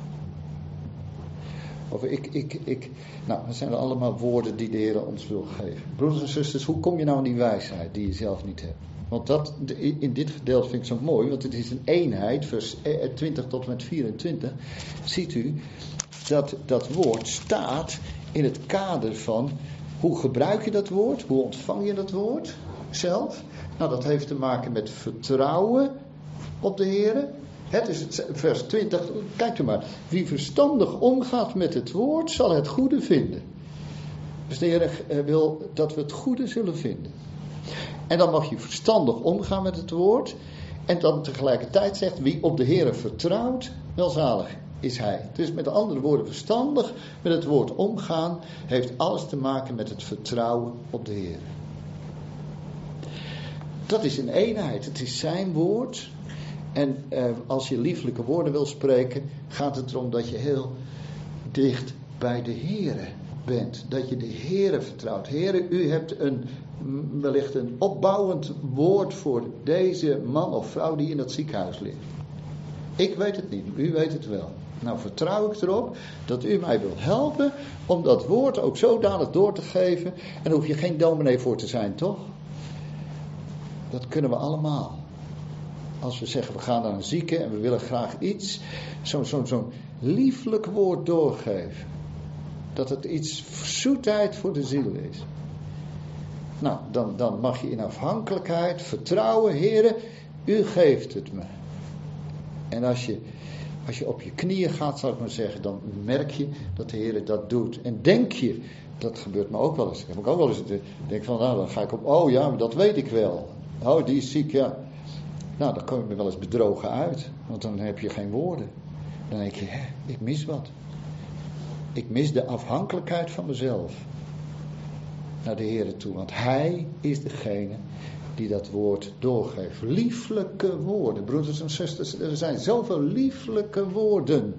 Of ik, ik, ik. Nou, dat zijn allemaal woorden die de Heer ons wil geven. Broeders en zusters, hoe kom je nou aan die wijsheid die je zelf niet hebt? Want dat, in dit gedeelte vind ik zo mooi, want het is een eenheid, vers twintig tot en met vierentwintig. Ziet u dat dat woord staat in het kader van hoe gebruik je dat woord, hoe ontvang je dat woord zelf. Nou, dat heeft te maken met vertrouwen op de Heer. Het is het vers twintig, kijkt u maar. Wie verstandig omgaat met het woord, zal het goede vinden. Dus de Heer wil dat we het goede zullen vinden. En dan mag je verstandig omgaan met het woord. En dan tegelijkertijd zegt, wie op de Heer vertrouwt, welzalig is hij. Dus met andere woorden, verstandig met het woord omgaan, heeft alles te maken met het vertrouwen op de Heer. Dat is een eenheid, het is zijn woord. En eh, als je lieflijke woorden wil spreken, gaat het erom dat je heel dicht bij de Heere bent. Dat je de Heere vertrouwt. Heere, u hebt een, wellicht een opbouwend woord voor deze man of vrouw die in dat ziekenhuis ligt. Ik weet het niet, u weet het wel. Nou vertrouw ik erop dat u mij wil helpen om dat woord ook zodanig door te geven. En daar hoef je geen dominee voor te zijn, toch? Dat kunnen we allemaal. Als we zeggen, we gaan naar een zieke en we willen graag iets, zo'n zo, zo lieflijk woord doorgeven. Dat het iets zoetheid voor de ziel is. Nou, dan, dan mag je in afhankelijkheid vertrouwen, Heere, u geeft het me. En als je, als je op je knieën gaat, zal ik maar zeggen, dan merk je dat de Heere dat doet. En denk je, dat gebeurt me ook wel eens. Ik heb ook wel eens, denk van, nou, dan ga ik op, oh ja, maar dat weet ik wel. Oh, die is ziek, ja. Nou, dan kom je me wel eens bedrogen uit. Want dan heb je geen woorden. Dan denk je, hè, ik mis wat. Ik mis de afhankelijkheid van mezelf. Naar de Heere toe. Want Hij is degene die dat woord doorgeeft. Lieflijke woorden. Broeders en zusters, er zijn zoveel lieflijke woorden.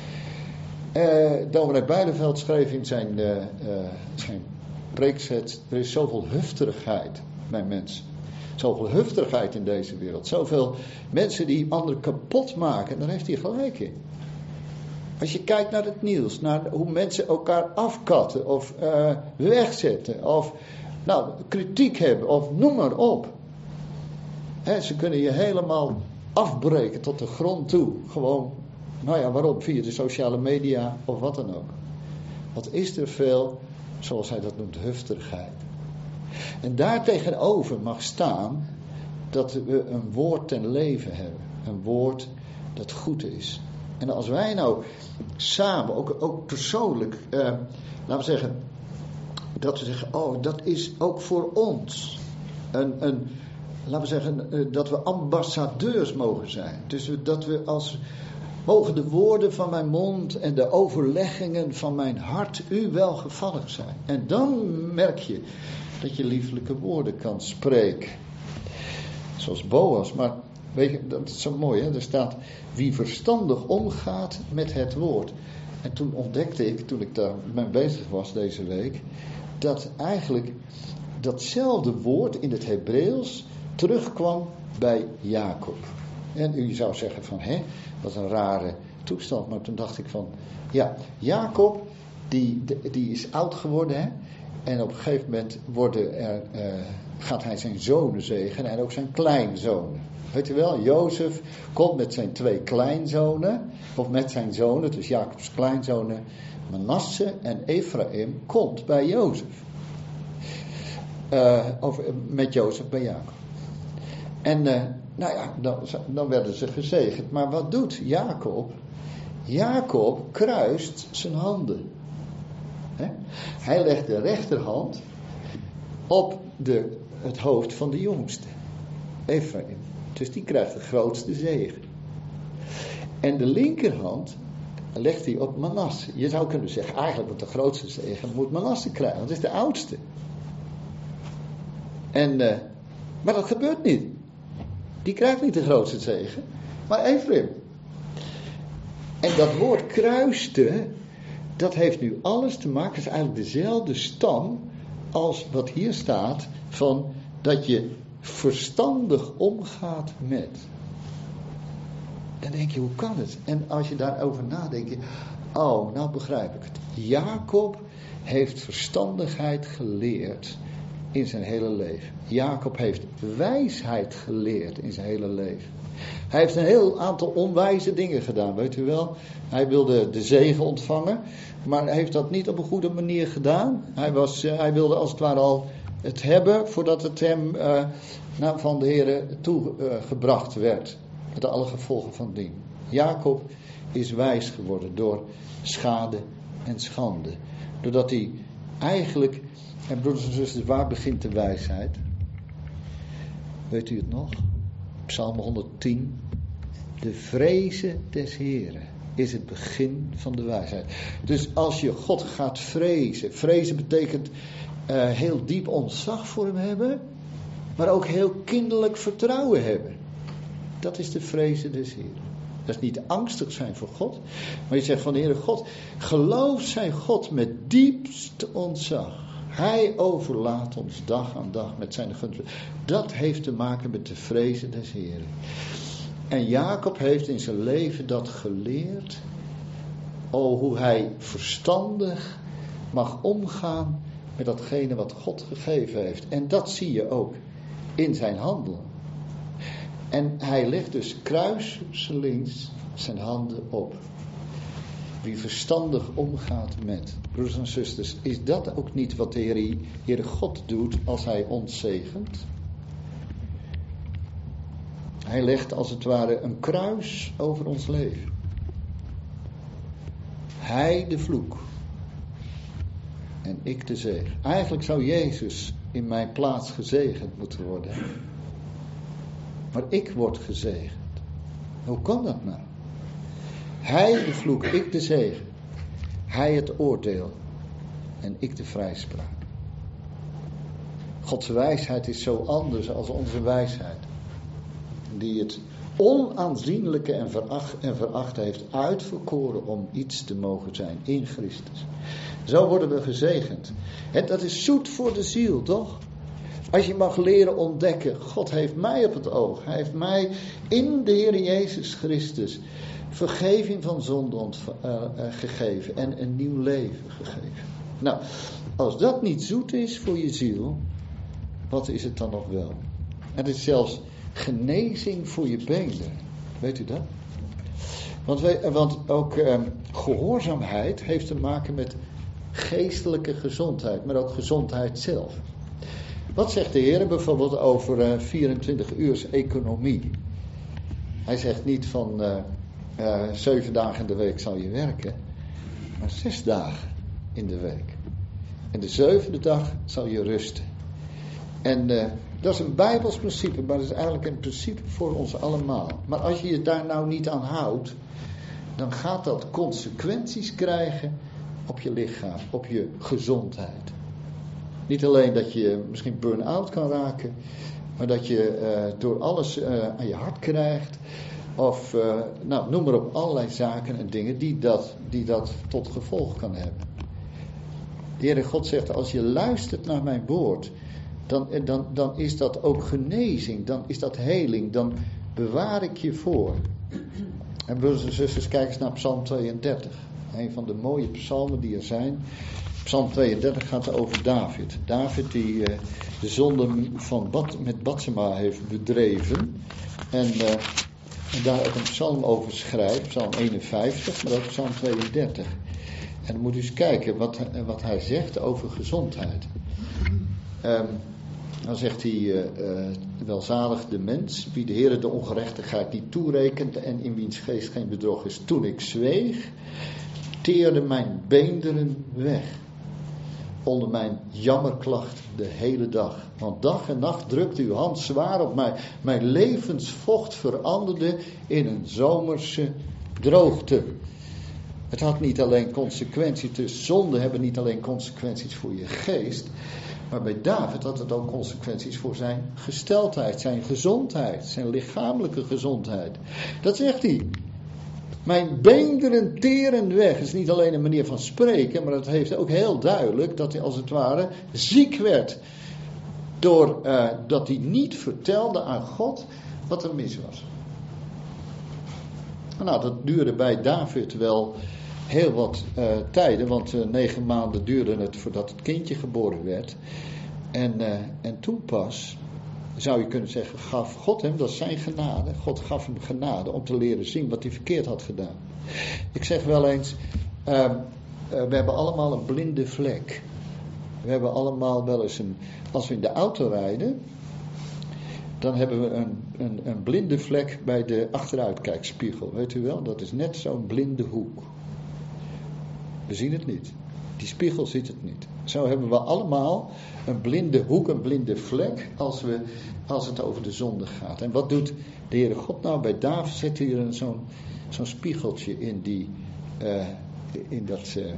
Uh, Dominee Bijleveld schreef in zijn, uh, uh, zijn preekset, er is zoveel hufterigheid bij mensen. Zoveel hufterigheid in deze wereld. Zoveel mensen die anderen kapot maken. Daar heeft hij gelijk in. Als je kijkt naar het nieuws. Naar hoe mensen elkaar afkatten. Of uh, wegzetten. Of nou, kritiek hebben. Of noem maar op. He, ze kunnen je helemaal afbreken tot de grond toe. Gewoon, nou ja, waarom? Via de sociale media of wat dan ook. Wat is er veel, zoals hij dat noemt, hufterigheid. En daartegenover mag staan dat we een woord ten leven hebben. Een woord dat goed is. En als wij nou samen, ook, ook persoonlijk, eh, laten we zeggen, dat we zeggen, oh, dat is ook voor ons. Een, een, laten we zeggen, uh, dat we ambassadeurs mogen zijn. Dus dat we als, mogen de woorden van mijn mond en de overleggingen van mijn hart u welgevallig zijn. En dan merk je dat je lieflijke woorden kan spreken. Zoals Boas. Maar weet je, dat is zo mooi, hè? Er staat, wie verstandig omgaat met het woord. En toen ontdekte ik, toen ik daar mee bezig was deze week, dat eigenlijk datzelfde woord in het Hebreeuws terugkwam bij Jacob. En u zou zeggen van, hè, wat een rare toestand. Maar toen dacht ik van, ja, Jacob, die, die is oud geworden, hè. En op een gegeven moment worden er, uh, gaat hij zijn zonen zegenen en ook zijn kleinzonen. Weet je wel, Jozef komt met zijn twee kleinzonen, of met zijn zonen, dus Jacobs kleinzonen, Manasse en Ephraim, komt bij Jozef. Uh, of met Jozef bij Jacob. En uh, nou ja, dan, dan werden ze gezegend. Maar wat doet Jacob? Jacob kruist zijn handen. He? Hij legt de rechterhand op de, het hoofd van de jongste, Ephraim. Dus die krijgt de grootste zegen. En de linkerhand legt hij op Manasse. Je zou kunnen zeggen, eigenlijk moet de grootste zegen moet Manasse krijgen, want dat is de oudste. En, uh, maar dat gebeurt niet. Die krijgt niet de grootste zegen, maar Ephraim. En dat woord kruiste, dat heeft nu alles te maken, het is eigenlijk dezelfde stam als wat hier staat, van dat je verstandig omgaat met. Dan denk je, hoe kan het? En als je daarover nadenkt, oh, nou begrijp ik het. Jacob heeft verstandigheid geleerd in zijn hele leven. Jacob heeft wijsheid geleerd in zijn hele leven. Hij heeft een heel aantal onwijze dingen gedaan, weet u wel. Hij wilde de zegen ontvangen, maar hij heeft dat niet op een goede manier gedaan. Hij, was, uh, hij wilde als het ware al het hebben voordat het hem uh, nou, van de Heere toegebracht uh, werd. Met alle gevolgen van dien. Jacob is wijs geworden door schade en schande. Doordat hij eigenlijk, en broeders en zusters, waar begint de wijsheid? Weet u het nog? Psalm honderdtien. De vrezen des Heren is het begin van de wijsheid. Dus als je God gaat vrezen. Vrezen betekent uh, heel diep ontzag voor hem hebben. Maar ook heel kinderlijk vertrouwen hebben. Dat is de vrezen des Heren. Dat is niet angstig zijn voor God. Maar je zegt van de Heere God. Geloof zijn God met diepste ontzag. Hij overlaat ons dag aan dag met zijn gunst. Dat heeft te maken met de vrezen des Heren. En Jacob heeft in zijn leven dat geleerd. Oh, hoe hij verstandig mag omgaan met datgene wat God gegeven heeft. En dat zie je ook in zijn handelen. En hij legt dus kruiselings zijn handen op. Wie verstandig omgaat met. Broeders en zusters, is dat ook niet wat de Heer, Heere God doet als hij ons zegent? Hij legt als het ware een kruis over ons leven. Hij de vloek. En ik de zegen. Eigenlijk zou Jezus in mijn plaats gezegend moeten worden. Maar ik word gezegend. Hoe kan dat nou? Hij de vloek, ik de zegen. Hij het oordeel en ik de vrijspraak. Gods wijsheid is zo anders als onze wijsheid. Die het onaanzienlijke en veracht, en veracht heeft uitverkoren om iets te mogen zijn in Christus. Zo worden we gezegend. En dat is zoet voor de ziel, toch? Als je mag leren ontdekken, God heeft mij op het oog. Hij heeft mij in de Heer Jezus Christus vergeving van zonde ontv- uh, uh, gegeven en een nieuw leven gegeven. Nou, als dat niet zoet is voor je ziel, wat is het dan nog wel? Het is zelfs genezing voor je benen. Weet u dat? Want, wij, want ook uh, gehoorzaamheid heeft te maken met geestelijke gezondheid, maar ook gezondheid zelf. Wat zegt de Heer bijvoorbeeld over uh, vierentwintig uur economie? Hij zegt niet van uh, uh, zeven dagen in de week zal je werken, maar zes dagen in de week. En de zevende dag zal je rusten. En uh, dat is een Bijbels principe, maar dat is eigenlijk een principe voor ons allemaal. Maar als je je daar nou niet aan houdt, dan gaat dat consequenties krijgen op je lichaam, op je gezondheid. Niet alleen dat je misschien burn-out kan raken, maar dat je uh, door alles uh, aan je hart krijgt. Of, uh, nou, noem maar op, allerlei zaken en dingen die dat, die dat tot gevolg kan hebben. De Heere God zegt, als je luistert naar mijn woord, dan, dan, dan is dat ook genezing, dan is dat heling, dan bewaar ik je voor. En broeders en zusters, kijk eens naar Psalm tweeëndertig. Een van de mooie psalmen die er zijn. Psalm tweeëndertig gaat over David. David die uh, de zonde van Bat, met Batsema heeft bedreven. En, uh, en daar ook een psalm over schrijft. Psalm eenenvijftig, maar ook Psalm tweeëndertig. En dan moet u eens kijken wat, wat hij zegt over gezondheid. Um, dan zegt hij, uh, uh, welzalig de mens, wie de Heere de ongerechtigheid niet toerekent en in wiens geest geen bedrog is. Toen ik zweeg, teerde mijn beenderen weg onder mijn jammerklacht de hele dag. Want dag en nacht drukte uw hand zwaar op mij. Mijn levensvocht veranderde in een zomerse droogte. Het had niet alleen consequenties, de zonden hebben niet alleen consequenties voor je geest, maar bij David had het ook consequenties voor zijn gesteldheid, zijn gezondheid, zijn lichamelijke gezondheid. Dat zegt hij. Mijn beenderen teren weg. Het is niet alleen een manier van spreken, maar het heeft ook heel duidelijk dat hij als het ware ziek werd. Doordat uh, dat hij niet vertelde aan God wat er mis was. Nou, dat duurde bij David wel heel wat uh, tijden, want uh, negen maanden duurde het voordat het kindje geboren werd. En, uh, en toen pas, zou je kunnen zeggen, gaf God hem, dat is zijn genade, God gaf hem genade om te leren zien wat hij verkeerd had gedaan. Ik zeg wel eens, uh, uh, we hebben allemaal een blinde vlek. We hebben allemaal wel eens een, als we in de auto rijden, dan hebben we een, een, een blinde vlek bij de achteruitkijkspiegel. Weet u wel, dat is net zo'n blinde hoek. We zien het niet. Die spiegel ziet het niet. Zo hebben we allemaal een blinde hoek, een blinde vlek als, we, als het over de zonde gaat. En wat doet de Heere God nou? Bij David zet hij er zo'n, zo'n spiegeltje in, die, uh, in dat... Uh,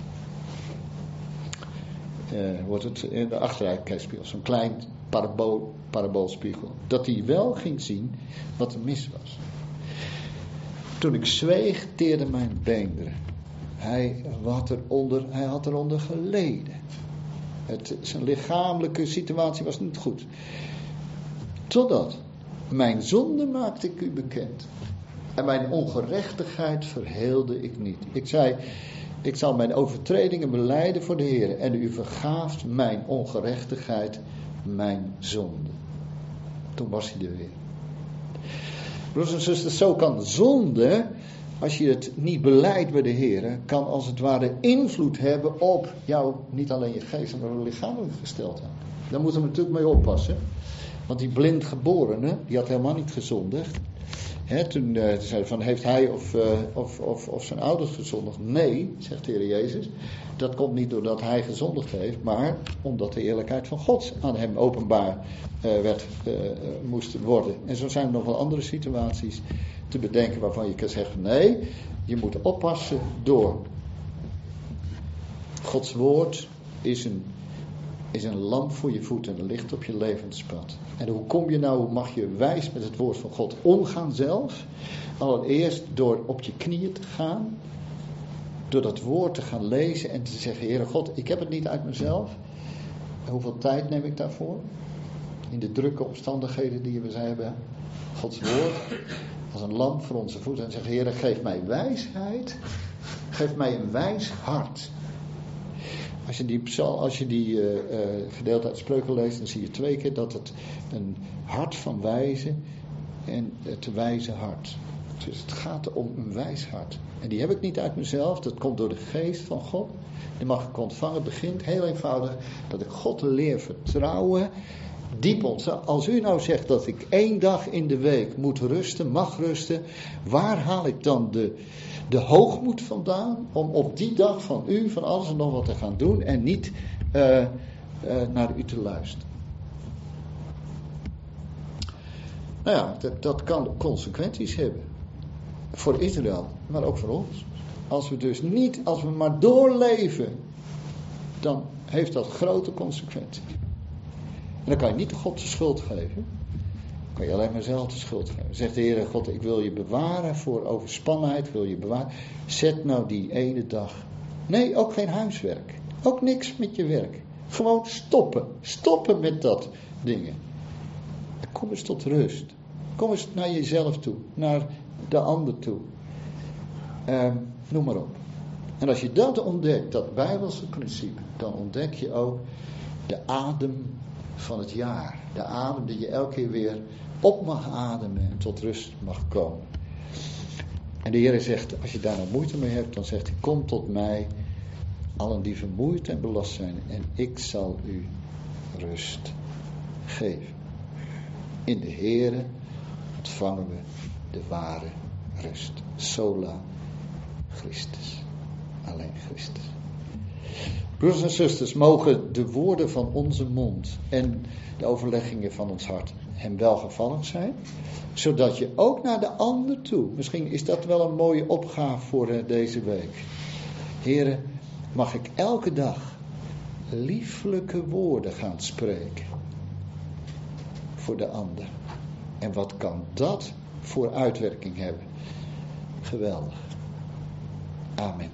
uh, wordt het in de achteruitkijkspiegel. Zo'n klein parabool, paraboolspiegel. Dat hij wel ging zien wat er mis was. Toen ik zweeg, teerde mijn beenderen. Hij had eronder, hij had eronder geleden. Het, zijn lichamelijke situatie was niet goed. Totdat mijn zonde maakte ik u bekend. En mijn ongerechtigheid verheelde ik niet. Ik zei, ik zal mijn overtredingen belijden voor de Heer. En u vergaaft mijn ongerechtigheid, mijn zonde. Toen was hij er weer. Broers en zusters, zo kan zonde, als je het niet belijdt bij de Heer, kan als het ware invloed hebben op jou, niet alleen je geest, maar je lichamelijke gesteldheid. Daar moeten we natuurlijk mee oppassen. Want die blindgeborene, die had helemaal niet gezondigd. He, toen uh, zei van, heeft hij of, uh, of, of, of zijn ouders gezondigd? Nee, zegt de Heer Jezus. Dat komt niet doordat hij gezondigd heeft, maar omdat de eerlijkheid van God aan hem openbaar uh, werd, uh, moest worden. En zo zijn er nog wel andere situaties te bedenken waarvan je kan zeggen, nee, je moet oppassen door. Gods woord is een, is een lamp voor je voet en een licht op je levenspad. En hoe kom je nou, hoe mag je wijs met het woord van God omgaan zelf? Allereerst door op je knieën te gaan, door dat woord te gaan lezen en te zeggen, Heere God, ik heb het niet uit mezelf. En hoeveel tijd neem ik daarvoor? In de drukke omstandigheden die we hebben. Gods woord als een lamp voor onze voeten. En zeggen, Heere, geef mij wijsheid. Geef mij een wijs hart. Als je die, als je die uh, uh, gedeelte uit Spreuken leest, dan zie je twee keer dat het een hart van wijzen en het wijze hart. Dus het gaat om een wijs hart. En die heb ik niet uit mezelf, dat komt door de geest van God. Die mag ik ontvangen. Het begint heel eenvoudig dat ik God leer vertrouwen. Diep ontzettend. Als u nou zegt dat ik één dag in de week moet rusten, mag rusten, waar haal ik dan de, de hoogmoed vandaan om op die dag van u van alles en nog wat te gaan doen en niet uh, uh, naar u te luisteren? Nou ja, dat, dat kan consequenties hebben. Voor Israël, maar ook voor ons. Als we dus niet, als we maar doorleven, dan heeft dat grote consequenties. En dan kan je niet God de schuld geven. Dan kan je alleen maar zelf de schuld geven. Zegt de Heere God, ik wil je bewaren voor overspannenheid, ik wil je bewaren. Zet nou die ene dag. Nee, ook geen huiswerk. Ook niks met je werk. Gewoon stoppen. Stoppen met dat dingen. Kom eens tot rust. Kom eens naar jezelf toe. Naar de ander toe. Uh, noem maar op. En als je dat ontdekt, dat Bijbelse principe, dan ontdek je ook de adem van het jaar. De adem die je elke keer weer op mag ademen en tot rust mag komen. En de Heer zegt, als je daar nou moeite mee hebt, dan zegt hij, kom tot mij, allen die vermoeid en belast zijn, en ik zal u rust geven. In de Heere ontvangen we de ware rust. Sola Christus. Alleen Christus. Broeders en zusters, mogen de woorden van onze mond en de overleggingen van ons hart hem welgevallig zijn, zodat je ook naar de ander toe, misschien is dat wel een mooie opgave voor uh, deze week. Heren, mag ik elke dag lieflijke woorden gaan spreken voor de ander. En wat kan dat voor uitwerking hebben? Geweldig. Amen.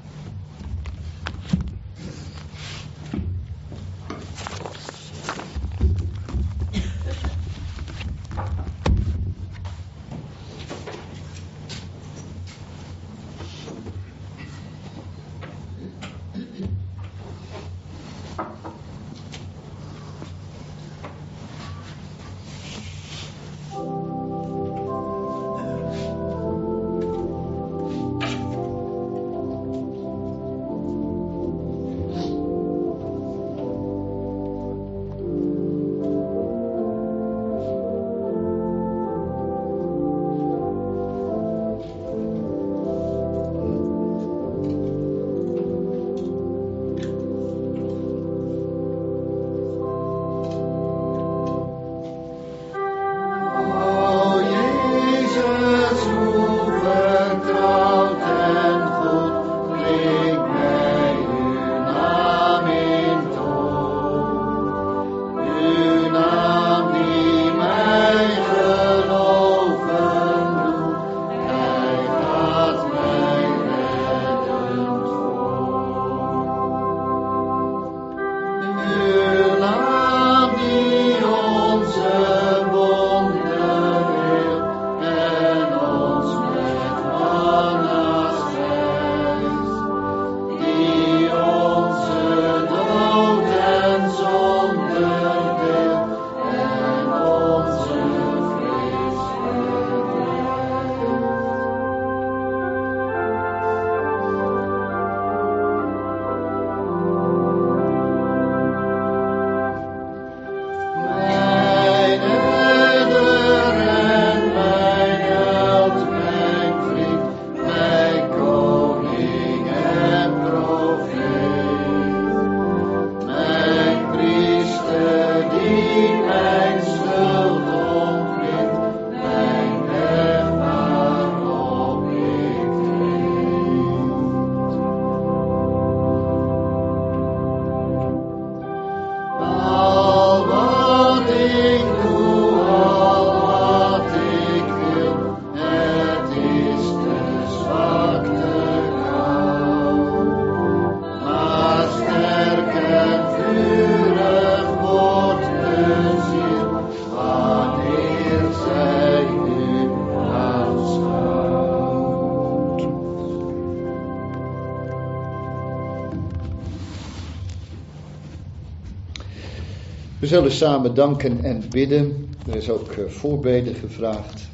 We zullen samen danken en bidden. Er is ook uh, voorbeden gevraagd.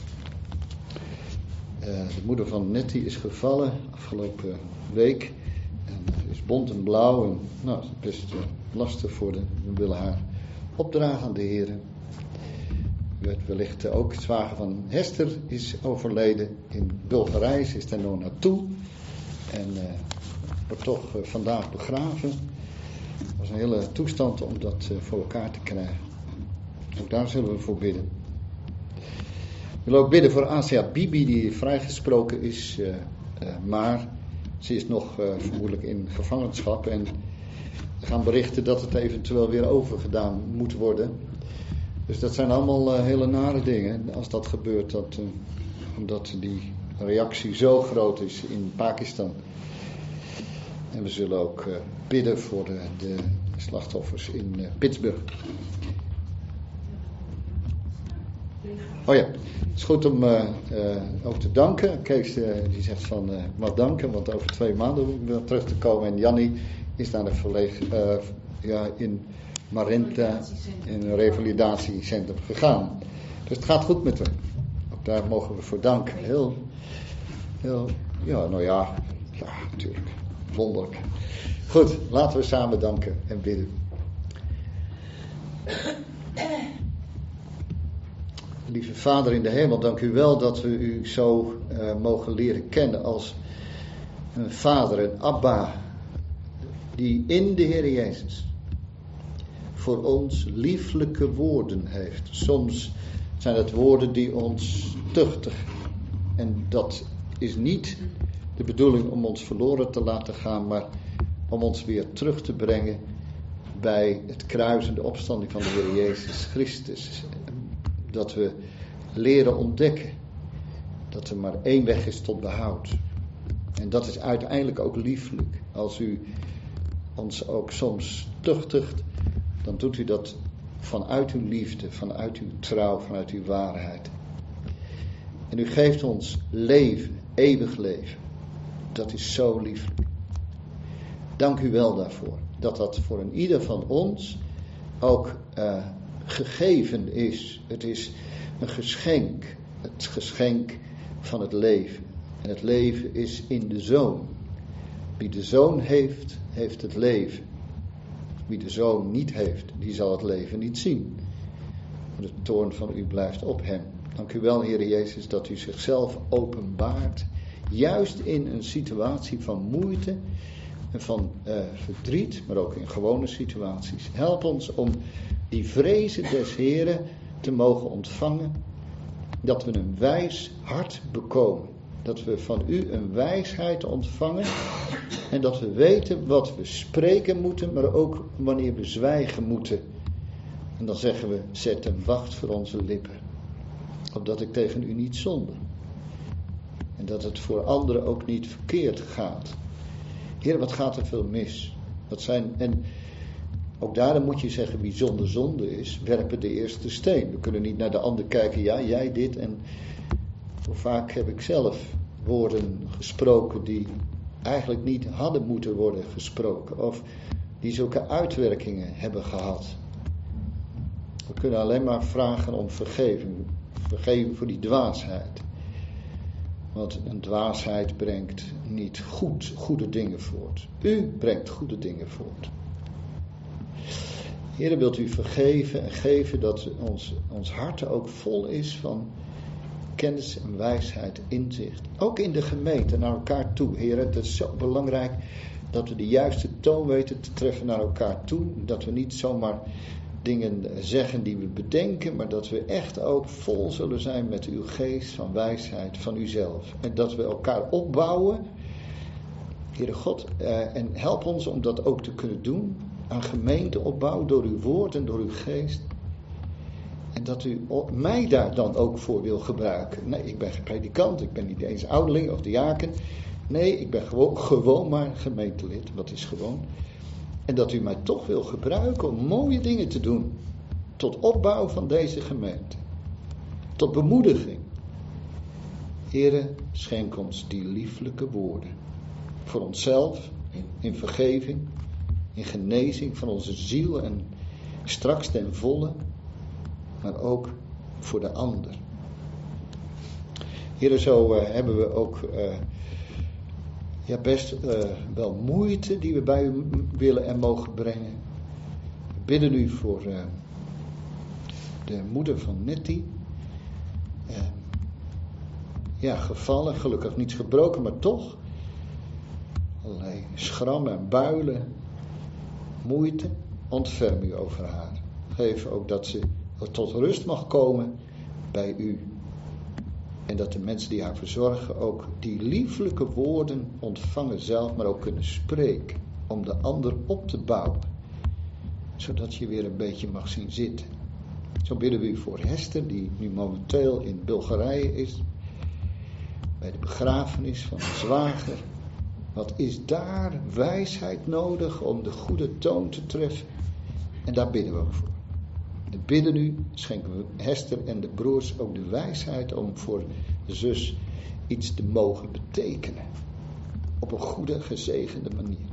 Uh, de moeder van Nettie is gevallen afgelopen week. En uh, is bont en blauw. En, nou, dat is best uh, lastig voor de. We willen haar opdragen aan de Heer. U weet wellicht uh, ook het zwager van Hester is overleden in Bulgarije. Ze is daar nog naartoe. En uh, wordt toch uh, vandaag begraven. Het was een hele toestand om dat uh, voor elkaar te krijgen. Ook daar zullen we voor bidden. We willen ook bidden voor Asia Bibi, die vrijgesproken is. Uh, uh, maar ze is nog uh, vermoedelijk in gevangenschap. En we gaan berichten dat het eventueel weer overgedaan moet worden. Dus dat zijn allemaal uh, hele nare dingen. Als dat gebeurt, dat, uh, omdat die reactie zo groot is in Pakistan. En we zullen ook uh, bidden voor de, de slachtoffers in uh, Pittsburgh. Oh ja, het is goed om uh, uh, ook te danken. Kees uh, die zegt van uh, mag danken, want over twee maanden hoef ik weer terug te komen. En Jannie is naar de verleg, uh, ja, in Marenta in een revalidatiecentrum gegaan. Dus het gaat goed met hem. Ook daar mogen we voor danken. Heel, heel, ja, nou ja, ja, natuurlijk. Wonderlijk. Goed, laten we samen danken en bidden. Lieve Vader in de hemel, dank u wel dat we u zo uh, mogen leren kennen als een vader, een Abba, die in de Heer Jezus voor ons lieflijke woorden heeft. Soms zijn het woorden die ons tuchtigen. En dat is niet de bedoeling om ons verloren te laten gaan, maar om ons weer terug te brengen bij het kruis en de opstanding van de Heer Jezus Christus. Dat we leren ontdekken dat er maar één weg is tot behoud. En dat is uiteindelijk ook lieflijk. Als u ons ook soms tuchtigt, dan doet u dat vanuit uw liefde, vanuit uw trouw, vanuit uw waarheid. En u geeft ons leven, eeuwig leven. Dat is zo lieflijk. Dank u wel daarvoor. Dat dat voor een ieder van ons ook uh, gegeven is. Het is een geschenk. Het geschenk van het leven. En het leven is in de Zoon. Wie de Zoon heeft, heeft het leven. Wie de Zoon niet heeft, die zal het leven niet zien. De toorn van u blijft op hem. Dank u wel, Heer Jezus, dat u zichzelf openbaart. Juist in een situatie van moeite en van uh, verdriet, maar ook in gewone situaties. Help ons om die vrezen des Heren te mogen ontvangen. Dat we een wijs hart bekomen. Dat we van u een wijsheid ontvangen. En dat we weten wat we spreken moeten, maar ook wanneer we zwijgen moeten. En dan zeggen we, zet een wacht voor onze lippen. Opdat ik tegen u niet zonde. En dat het voor anderen ook niet verkeerd gaat. Heer, wat gaat er veel mis? Wat zijn, en ook daarom moet je zeggen, wie zonder zonde is, werpen de eerste steen. We kunnen niet naar de ander kijken, ja, jij dit. En hoe vaak heb ik zelf woorden gesproken die eigenlijk niet hadden moeten worden gesproken. Of die zulke uitwerkingen hebben gehad. We kunnen alleen maar vragen om vergeving. Vergeving voor die dwaasheid. Want een dwaasheid brengt niet goed, goede dingen voort. U brengt goede dingen voort. Heer, wilt u vergeven en geven dat ons, ons hart ook vol is van kennis en wijsheid, inzicht. Ook in de gemeente naar elkaar toe. Heer, het is zo belangrijk dat we de juiste toon weten te treffen naar elkaar toe. Dat we niet zomaar dingen zeggen die we bedenken, maar dat we echt ook vol zullen zijn met uw geest van wijsheid, van uzelf. En dat we elkaar opbouwen, Heere God, eh, en help ons om dat ook te kunnen doen, aan gemeenteopbouw door uw woord en door uw geest. En dat u mij daar dan ook voor wil gebruiken. Nee, ik ben geen predikant, ik ben niet eens ouderling of diaken. Nee, ik ben gewoon, gewoon maar gemeentelid, wat is gewoon. En dat u mij toch wil gebruiken om mooie dingen te doen. Tot opbouw van deze gemeente. Tot bemoediging. Heere, schenk ons die lieflijke woorden. Voor onszelf, in, in vergeving, in genezing van onze ziel en straks ten volle. Maar ook voor de ander. Heere, zo uh, hebben we ook uh, ja, best uh, wel moeite die we bij u willen en mogen brengen. We bidden u voor uh, de moeder van Nettie. Uh, ja, gevallen, gelukkig niets gebroken, maar toch. Allerlei schrammen en builen. Moeite. Ontferm u over haar. Geef ook dat ze tot rust mag komen bij u. En dat de mensen die haar verzorgen ook die lieflijke woorden ontvangen zelf, maar ook kunnen spreken. Om de ander op te bouwen. Zodat je weer een beetje mag zien zitten. Zo bidden we u voor Hester, die nu momenteel in Bulgarije is. Bij de begrafenis van de zwager. Wat is daar wijsheid nodig om de goede toon te treffen? En daar bidden we ook voor. We bidden u, schenken we Hester en de broers ook de wijsheid om voor de zus iets te mogen betekenen. Op een goede, gezegende manier.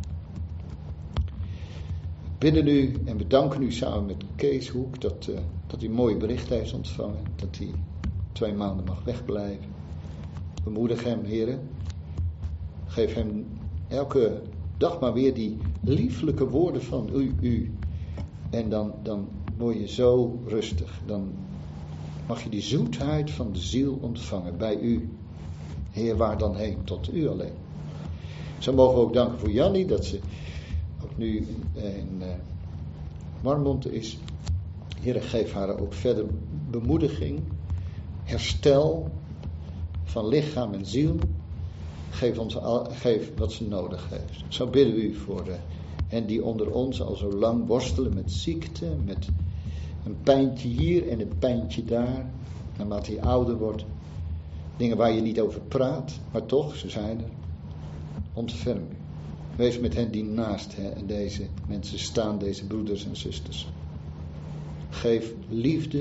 We bidden u en we danken u samen met Kees Hoek dat, uh, dat hij een mooi bericht heeft ontvangen. Dat hij twee maanden mag wegblijven. Bemoedig hem, heren. Geef hem elke dag maar weer die lieflijke woorden van u, u. En dan, dan word je zo rustig. Dan mag je die zoetheid van de ziel ontvangen bij u. Heer, waar dan heen? Tot u alleen. Zo mogen we ook danken voor Jannie, dat ze ook nu in uh, Warmond is. Heer, geef haar ook verder bemoediging, herstel van lichaam en ziel. Geef, ons al, geef wat ze nodig heeft. Zo bidden we u voor uh, hen die onder ons al zo lang worstelen met ziekte, met een pijntje hier en een pijntje daar. Naarmate je ouder wordt. Dingen waar je niet over praat, maar toch, ze zijn er. Ontferm u. Wees met hen die naast hè, deze mensen staan, deze broeders en zusters. Geef liefde,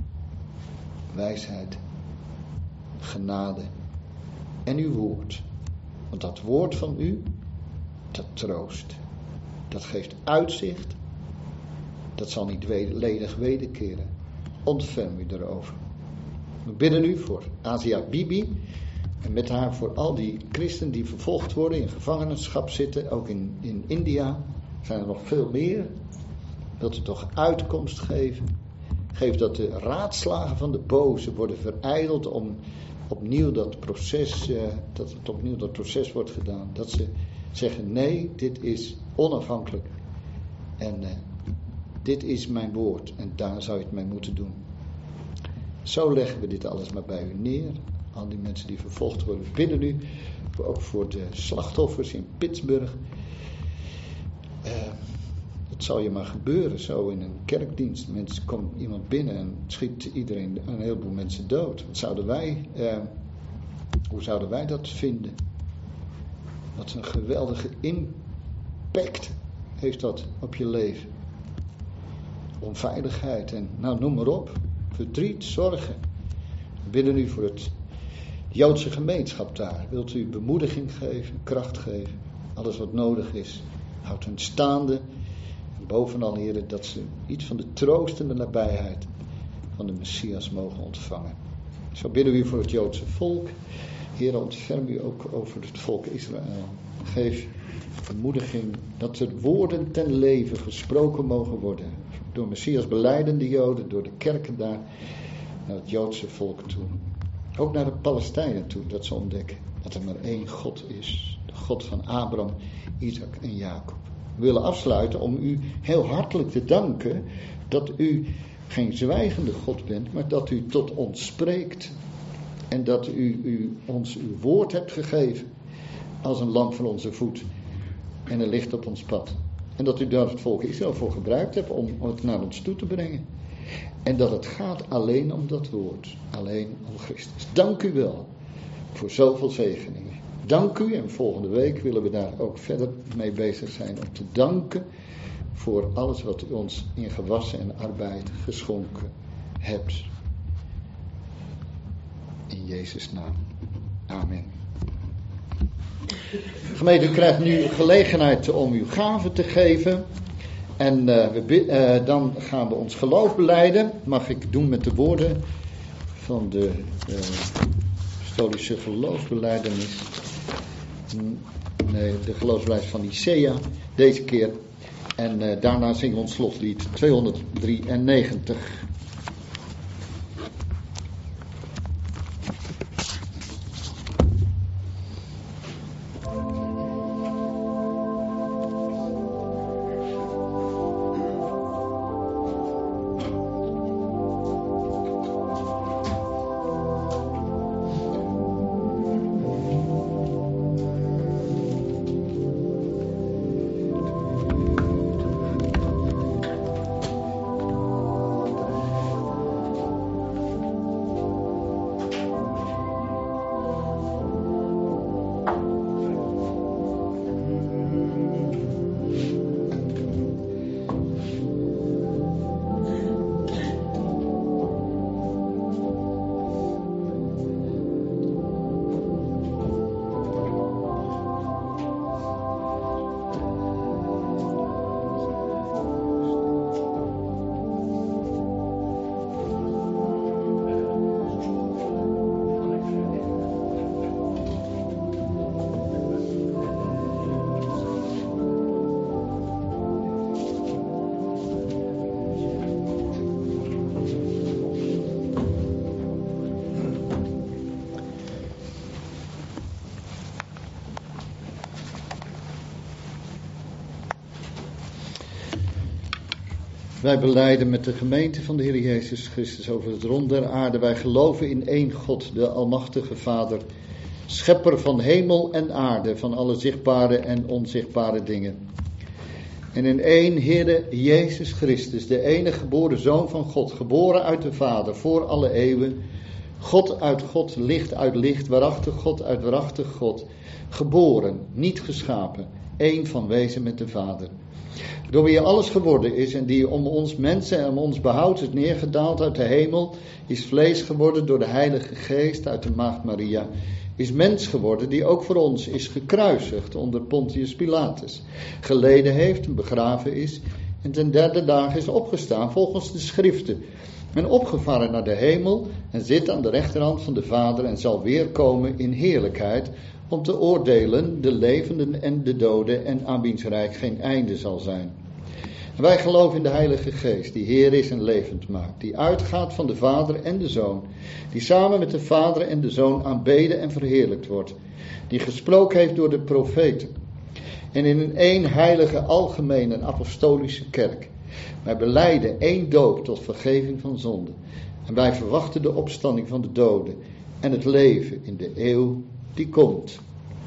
wijsheid, genade en uw woord. Want dat woord van u, dat troost. Dat geeft uitzicht. Dat zal niet ledig wederkeren. Ontferm u erover. We bidden u voor Asia Bibi. En met haar voor al die christenen die vervolgd worden, in gevangenschap zitten. Ook in, in India zijn er nog veel meer. Wilt u toch uitkomst geven? Geef dat de raadslagen van de boze worden verijdeld om opnieuw dat proces, uh, dat het opnieuw dat proces wordt gedaan. Dat ze zeggen, nee, dit is onafhankelijk. En uh, dit is mijn woord en daar zou je het mee moeten doen. Zo leggen we dit alles maar bij u neer. Al die mensen die vervolgd worden, bidden u. Ook voor de slachtoffers in Pittsburgh. Uh, het zal je maar gebeuren, zo in een kerkdienst. Mensen, komt iemand binnen en schiet iedereen, een heleboel mensen dood. Wat zouden wij, uh, hoe zouden wij dat vinden? Wat een geweldige impact heeft dat op je leven. Onveiligheid en nou noem maar op. Verdriet, zorgen. We bidden u voor het Joodse gemeenschap daar. Wilt u bemoediging geven, kracht geven. Alles wat nodig is. Houd hen staande. En bovenal, heren, dat ze iets van de troostende nabijheid van de Messias mogen ontvangen. Zo bidden we u voor het Joodse volk. Heren, ontferm u ook over het volk Israël. Geef bemoediging dat er woorden ten leven gesproken mogen worden. Door Messias belijdende Joden, door de kerken daar, naar het Joodse volk toe. Ook naar de Palestijnen toe, dat ze ontdekken dat er maar één God is. De God van Abraham, Isaac en Jacob. We willen afsluiten om u heel hartelijk te danken dat u geen zwijgende God bent, maar dat u tot ons spreekt. En dat u, u ons uw woord hebt gegeven als een lamp voor onze voet en een licht op ons pad. En dat u daar het volk Israël voor gebruikt hebt om het naar ons toe te brengen. En dat het gaat alleen om dat woord. Alleen om Christus. Dank u wel voor zoveel zegeningen. Dank u en volgende week willen we daar ook verder mee bezig zijn. Om te danken voor alles wat u ons in gewassen en arbeid geschonken hebt. In Jezus' naam. Amen. Gemeente, u krijgt nu gelegenheid om uw gaven te geven. En uh, we, uh, dan gaan we ons geloof belijden. Mag ik doen met de woorden van de uh, apostolische geloofsbelijdenis. Nee, de geloofsbelijdenis van Nicea deze keer. En uh, daarna zingen we ons slotlied tweehonderddrieënnegentig. Wij belijden met de gemeente van de Heer Jezus Christus over het rond der aarde. Wij geloven in één God, de Almachtige Vader, schepper van hemel en aarde, van alle zichtbare en onzichtbare dingen. En in één Heere Jezus Christus, de enige geboren Zoon van God, geboren uit de Vader, voor alle eeuwen. God uit God, licht uit licht, waarachtig God uit waarachtig God. Geboren, niet geschapen, één van wezen met de Vader. Door wie alles geworden is en die om ons mensen en om ons behoud is neergedaald uit de hemel, is vlees geworden door de Heilige Geest uit de Maagd Maria, is mens geworden die ook voor ons is gekruisigd onder Pontius Pilatus, geleden heeft en begraven is en ten derde dag is opgestaan volgens de schriften en opgevaren naar de hemel en zit aan de rechterhand van de Vader en zal weerkomen in heerlijkheid om te oordelen de levenden en de doden en aan wiens rijk geen einde zal zijn. En wij geloven in de Heilige Geest, die Heer is en levend maakt, die uitgaat van de Vader en de Zoon, die samen met de Vader en de Zoon aanbeden en verheerlijkt wordt, die gesproken heeft door de profeten. En in een één heilige, algemene en apostolische kerk. Wij belijden één doop tot vergeving van zonde. En wij verwachten de opstanding van de doden en het leven in de eeuw die komt.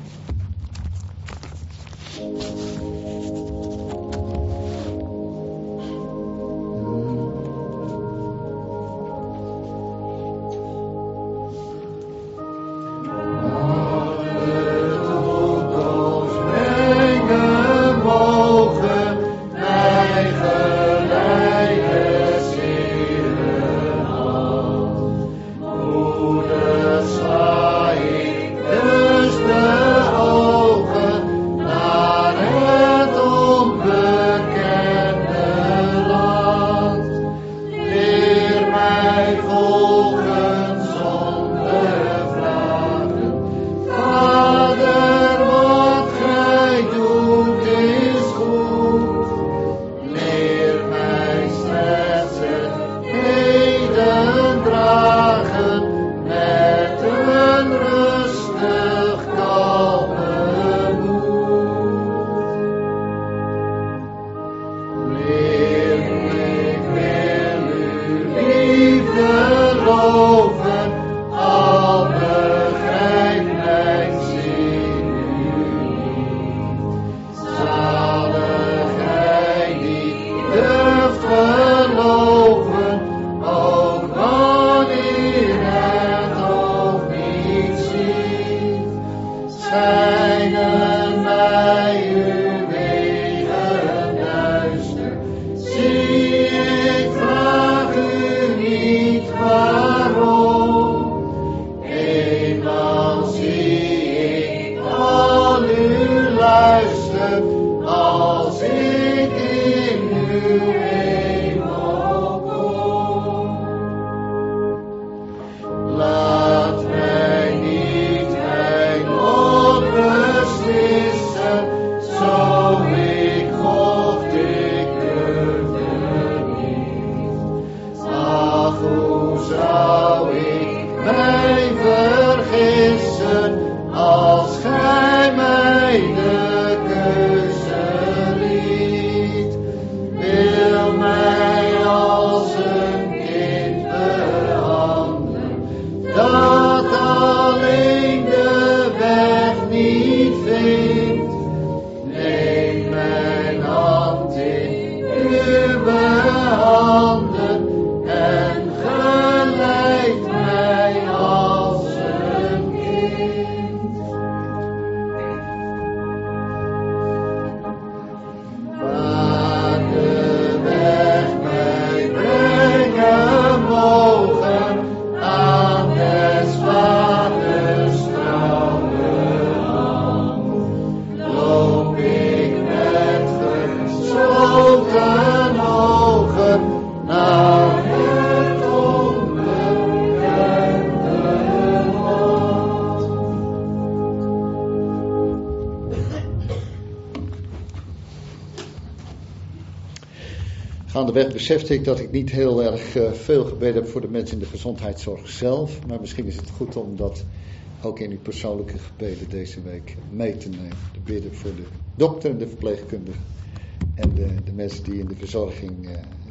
Gaandeweg besefte ik dat ik niet heel erg uh, veel gebeden heb voor de mensen in de gezondheidszorg zelf. Maar misschien is het goed om dat ook in uw persoonlijke gebeden deze week mee te nemen. De bidden voor de dokter en de verpleegkundige. En de, de mensen die in de verzorging uh,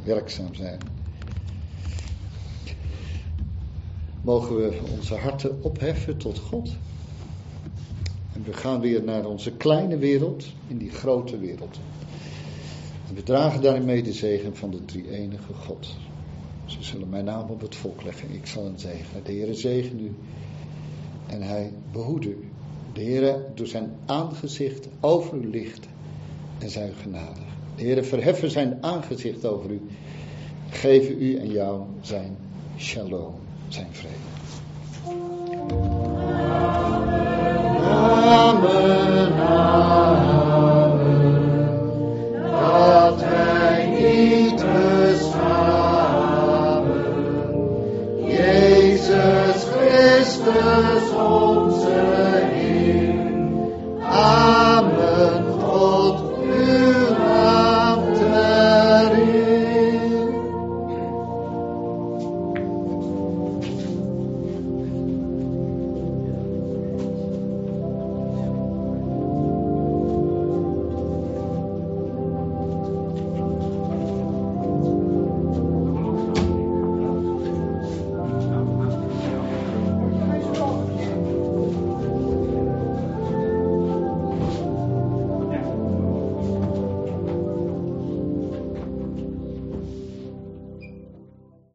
werkzaam zijn. Mogen we onze harten opheffen tot God. En we gaan weer naar onze kleine wereld in die grote wereld. En we dragen daarmee de zegen van de drie-enige God. Ze zullen mijn naam op het volk leggen. Ik zal hen zegenen. De Heere zegen u. En hij behoede u. De Heere door zijn aangezicht over u licht. En zijn genadig. De Heere verheffen zijn aangezicht over u. Geven u en jou zijn shalom. Zijn vrede. Amen.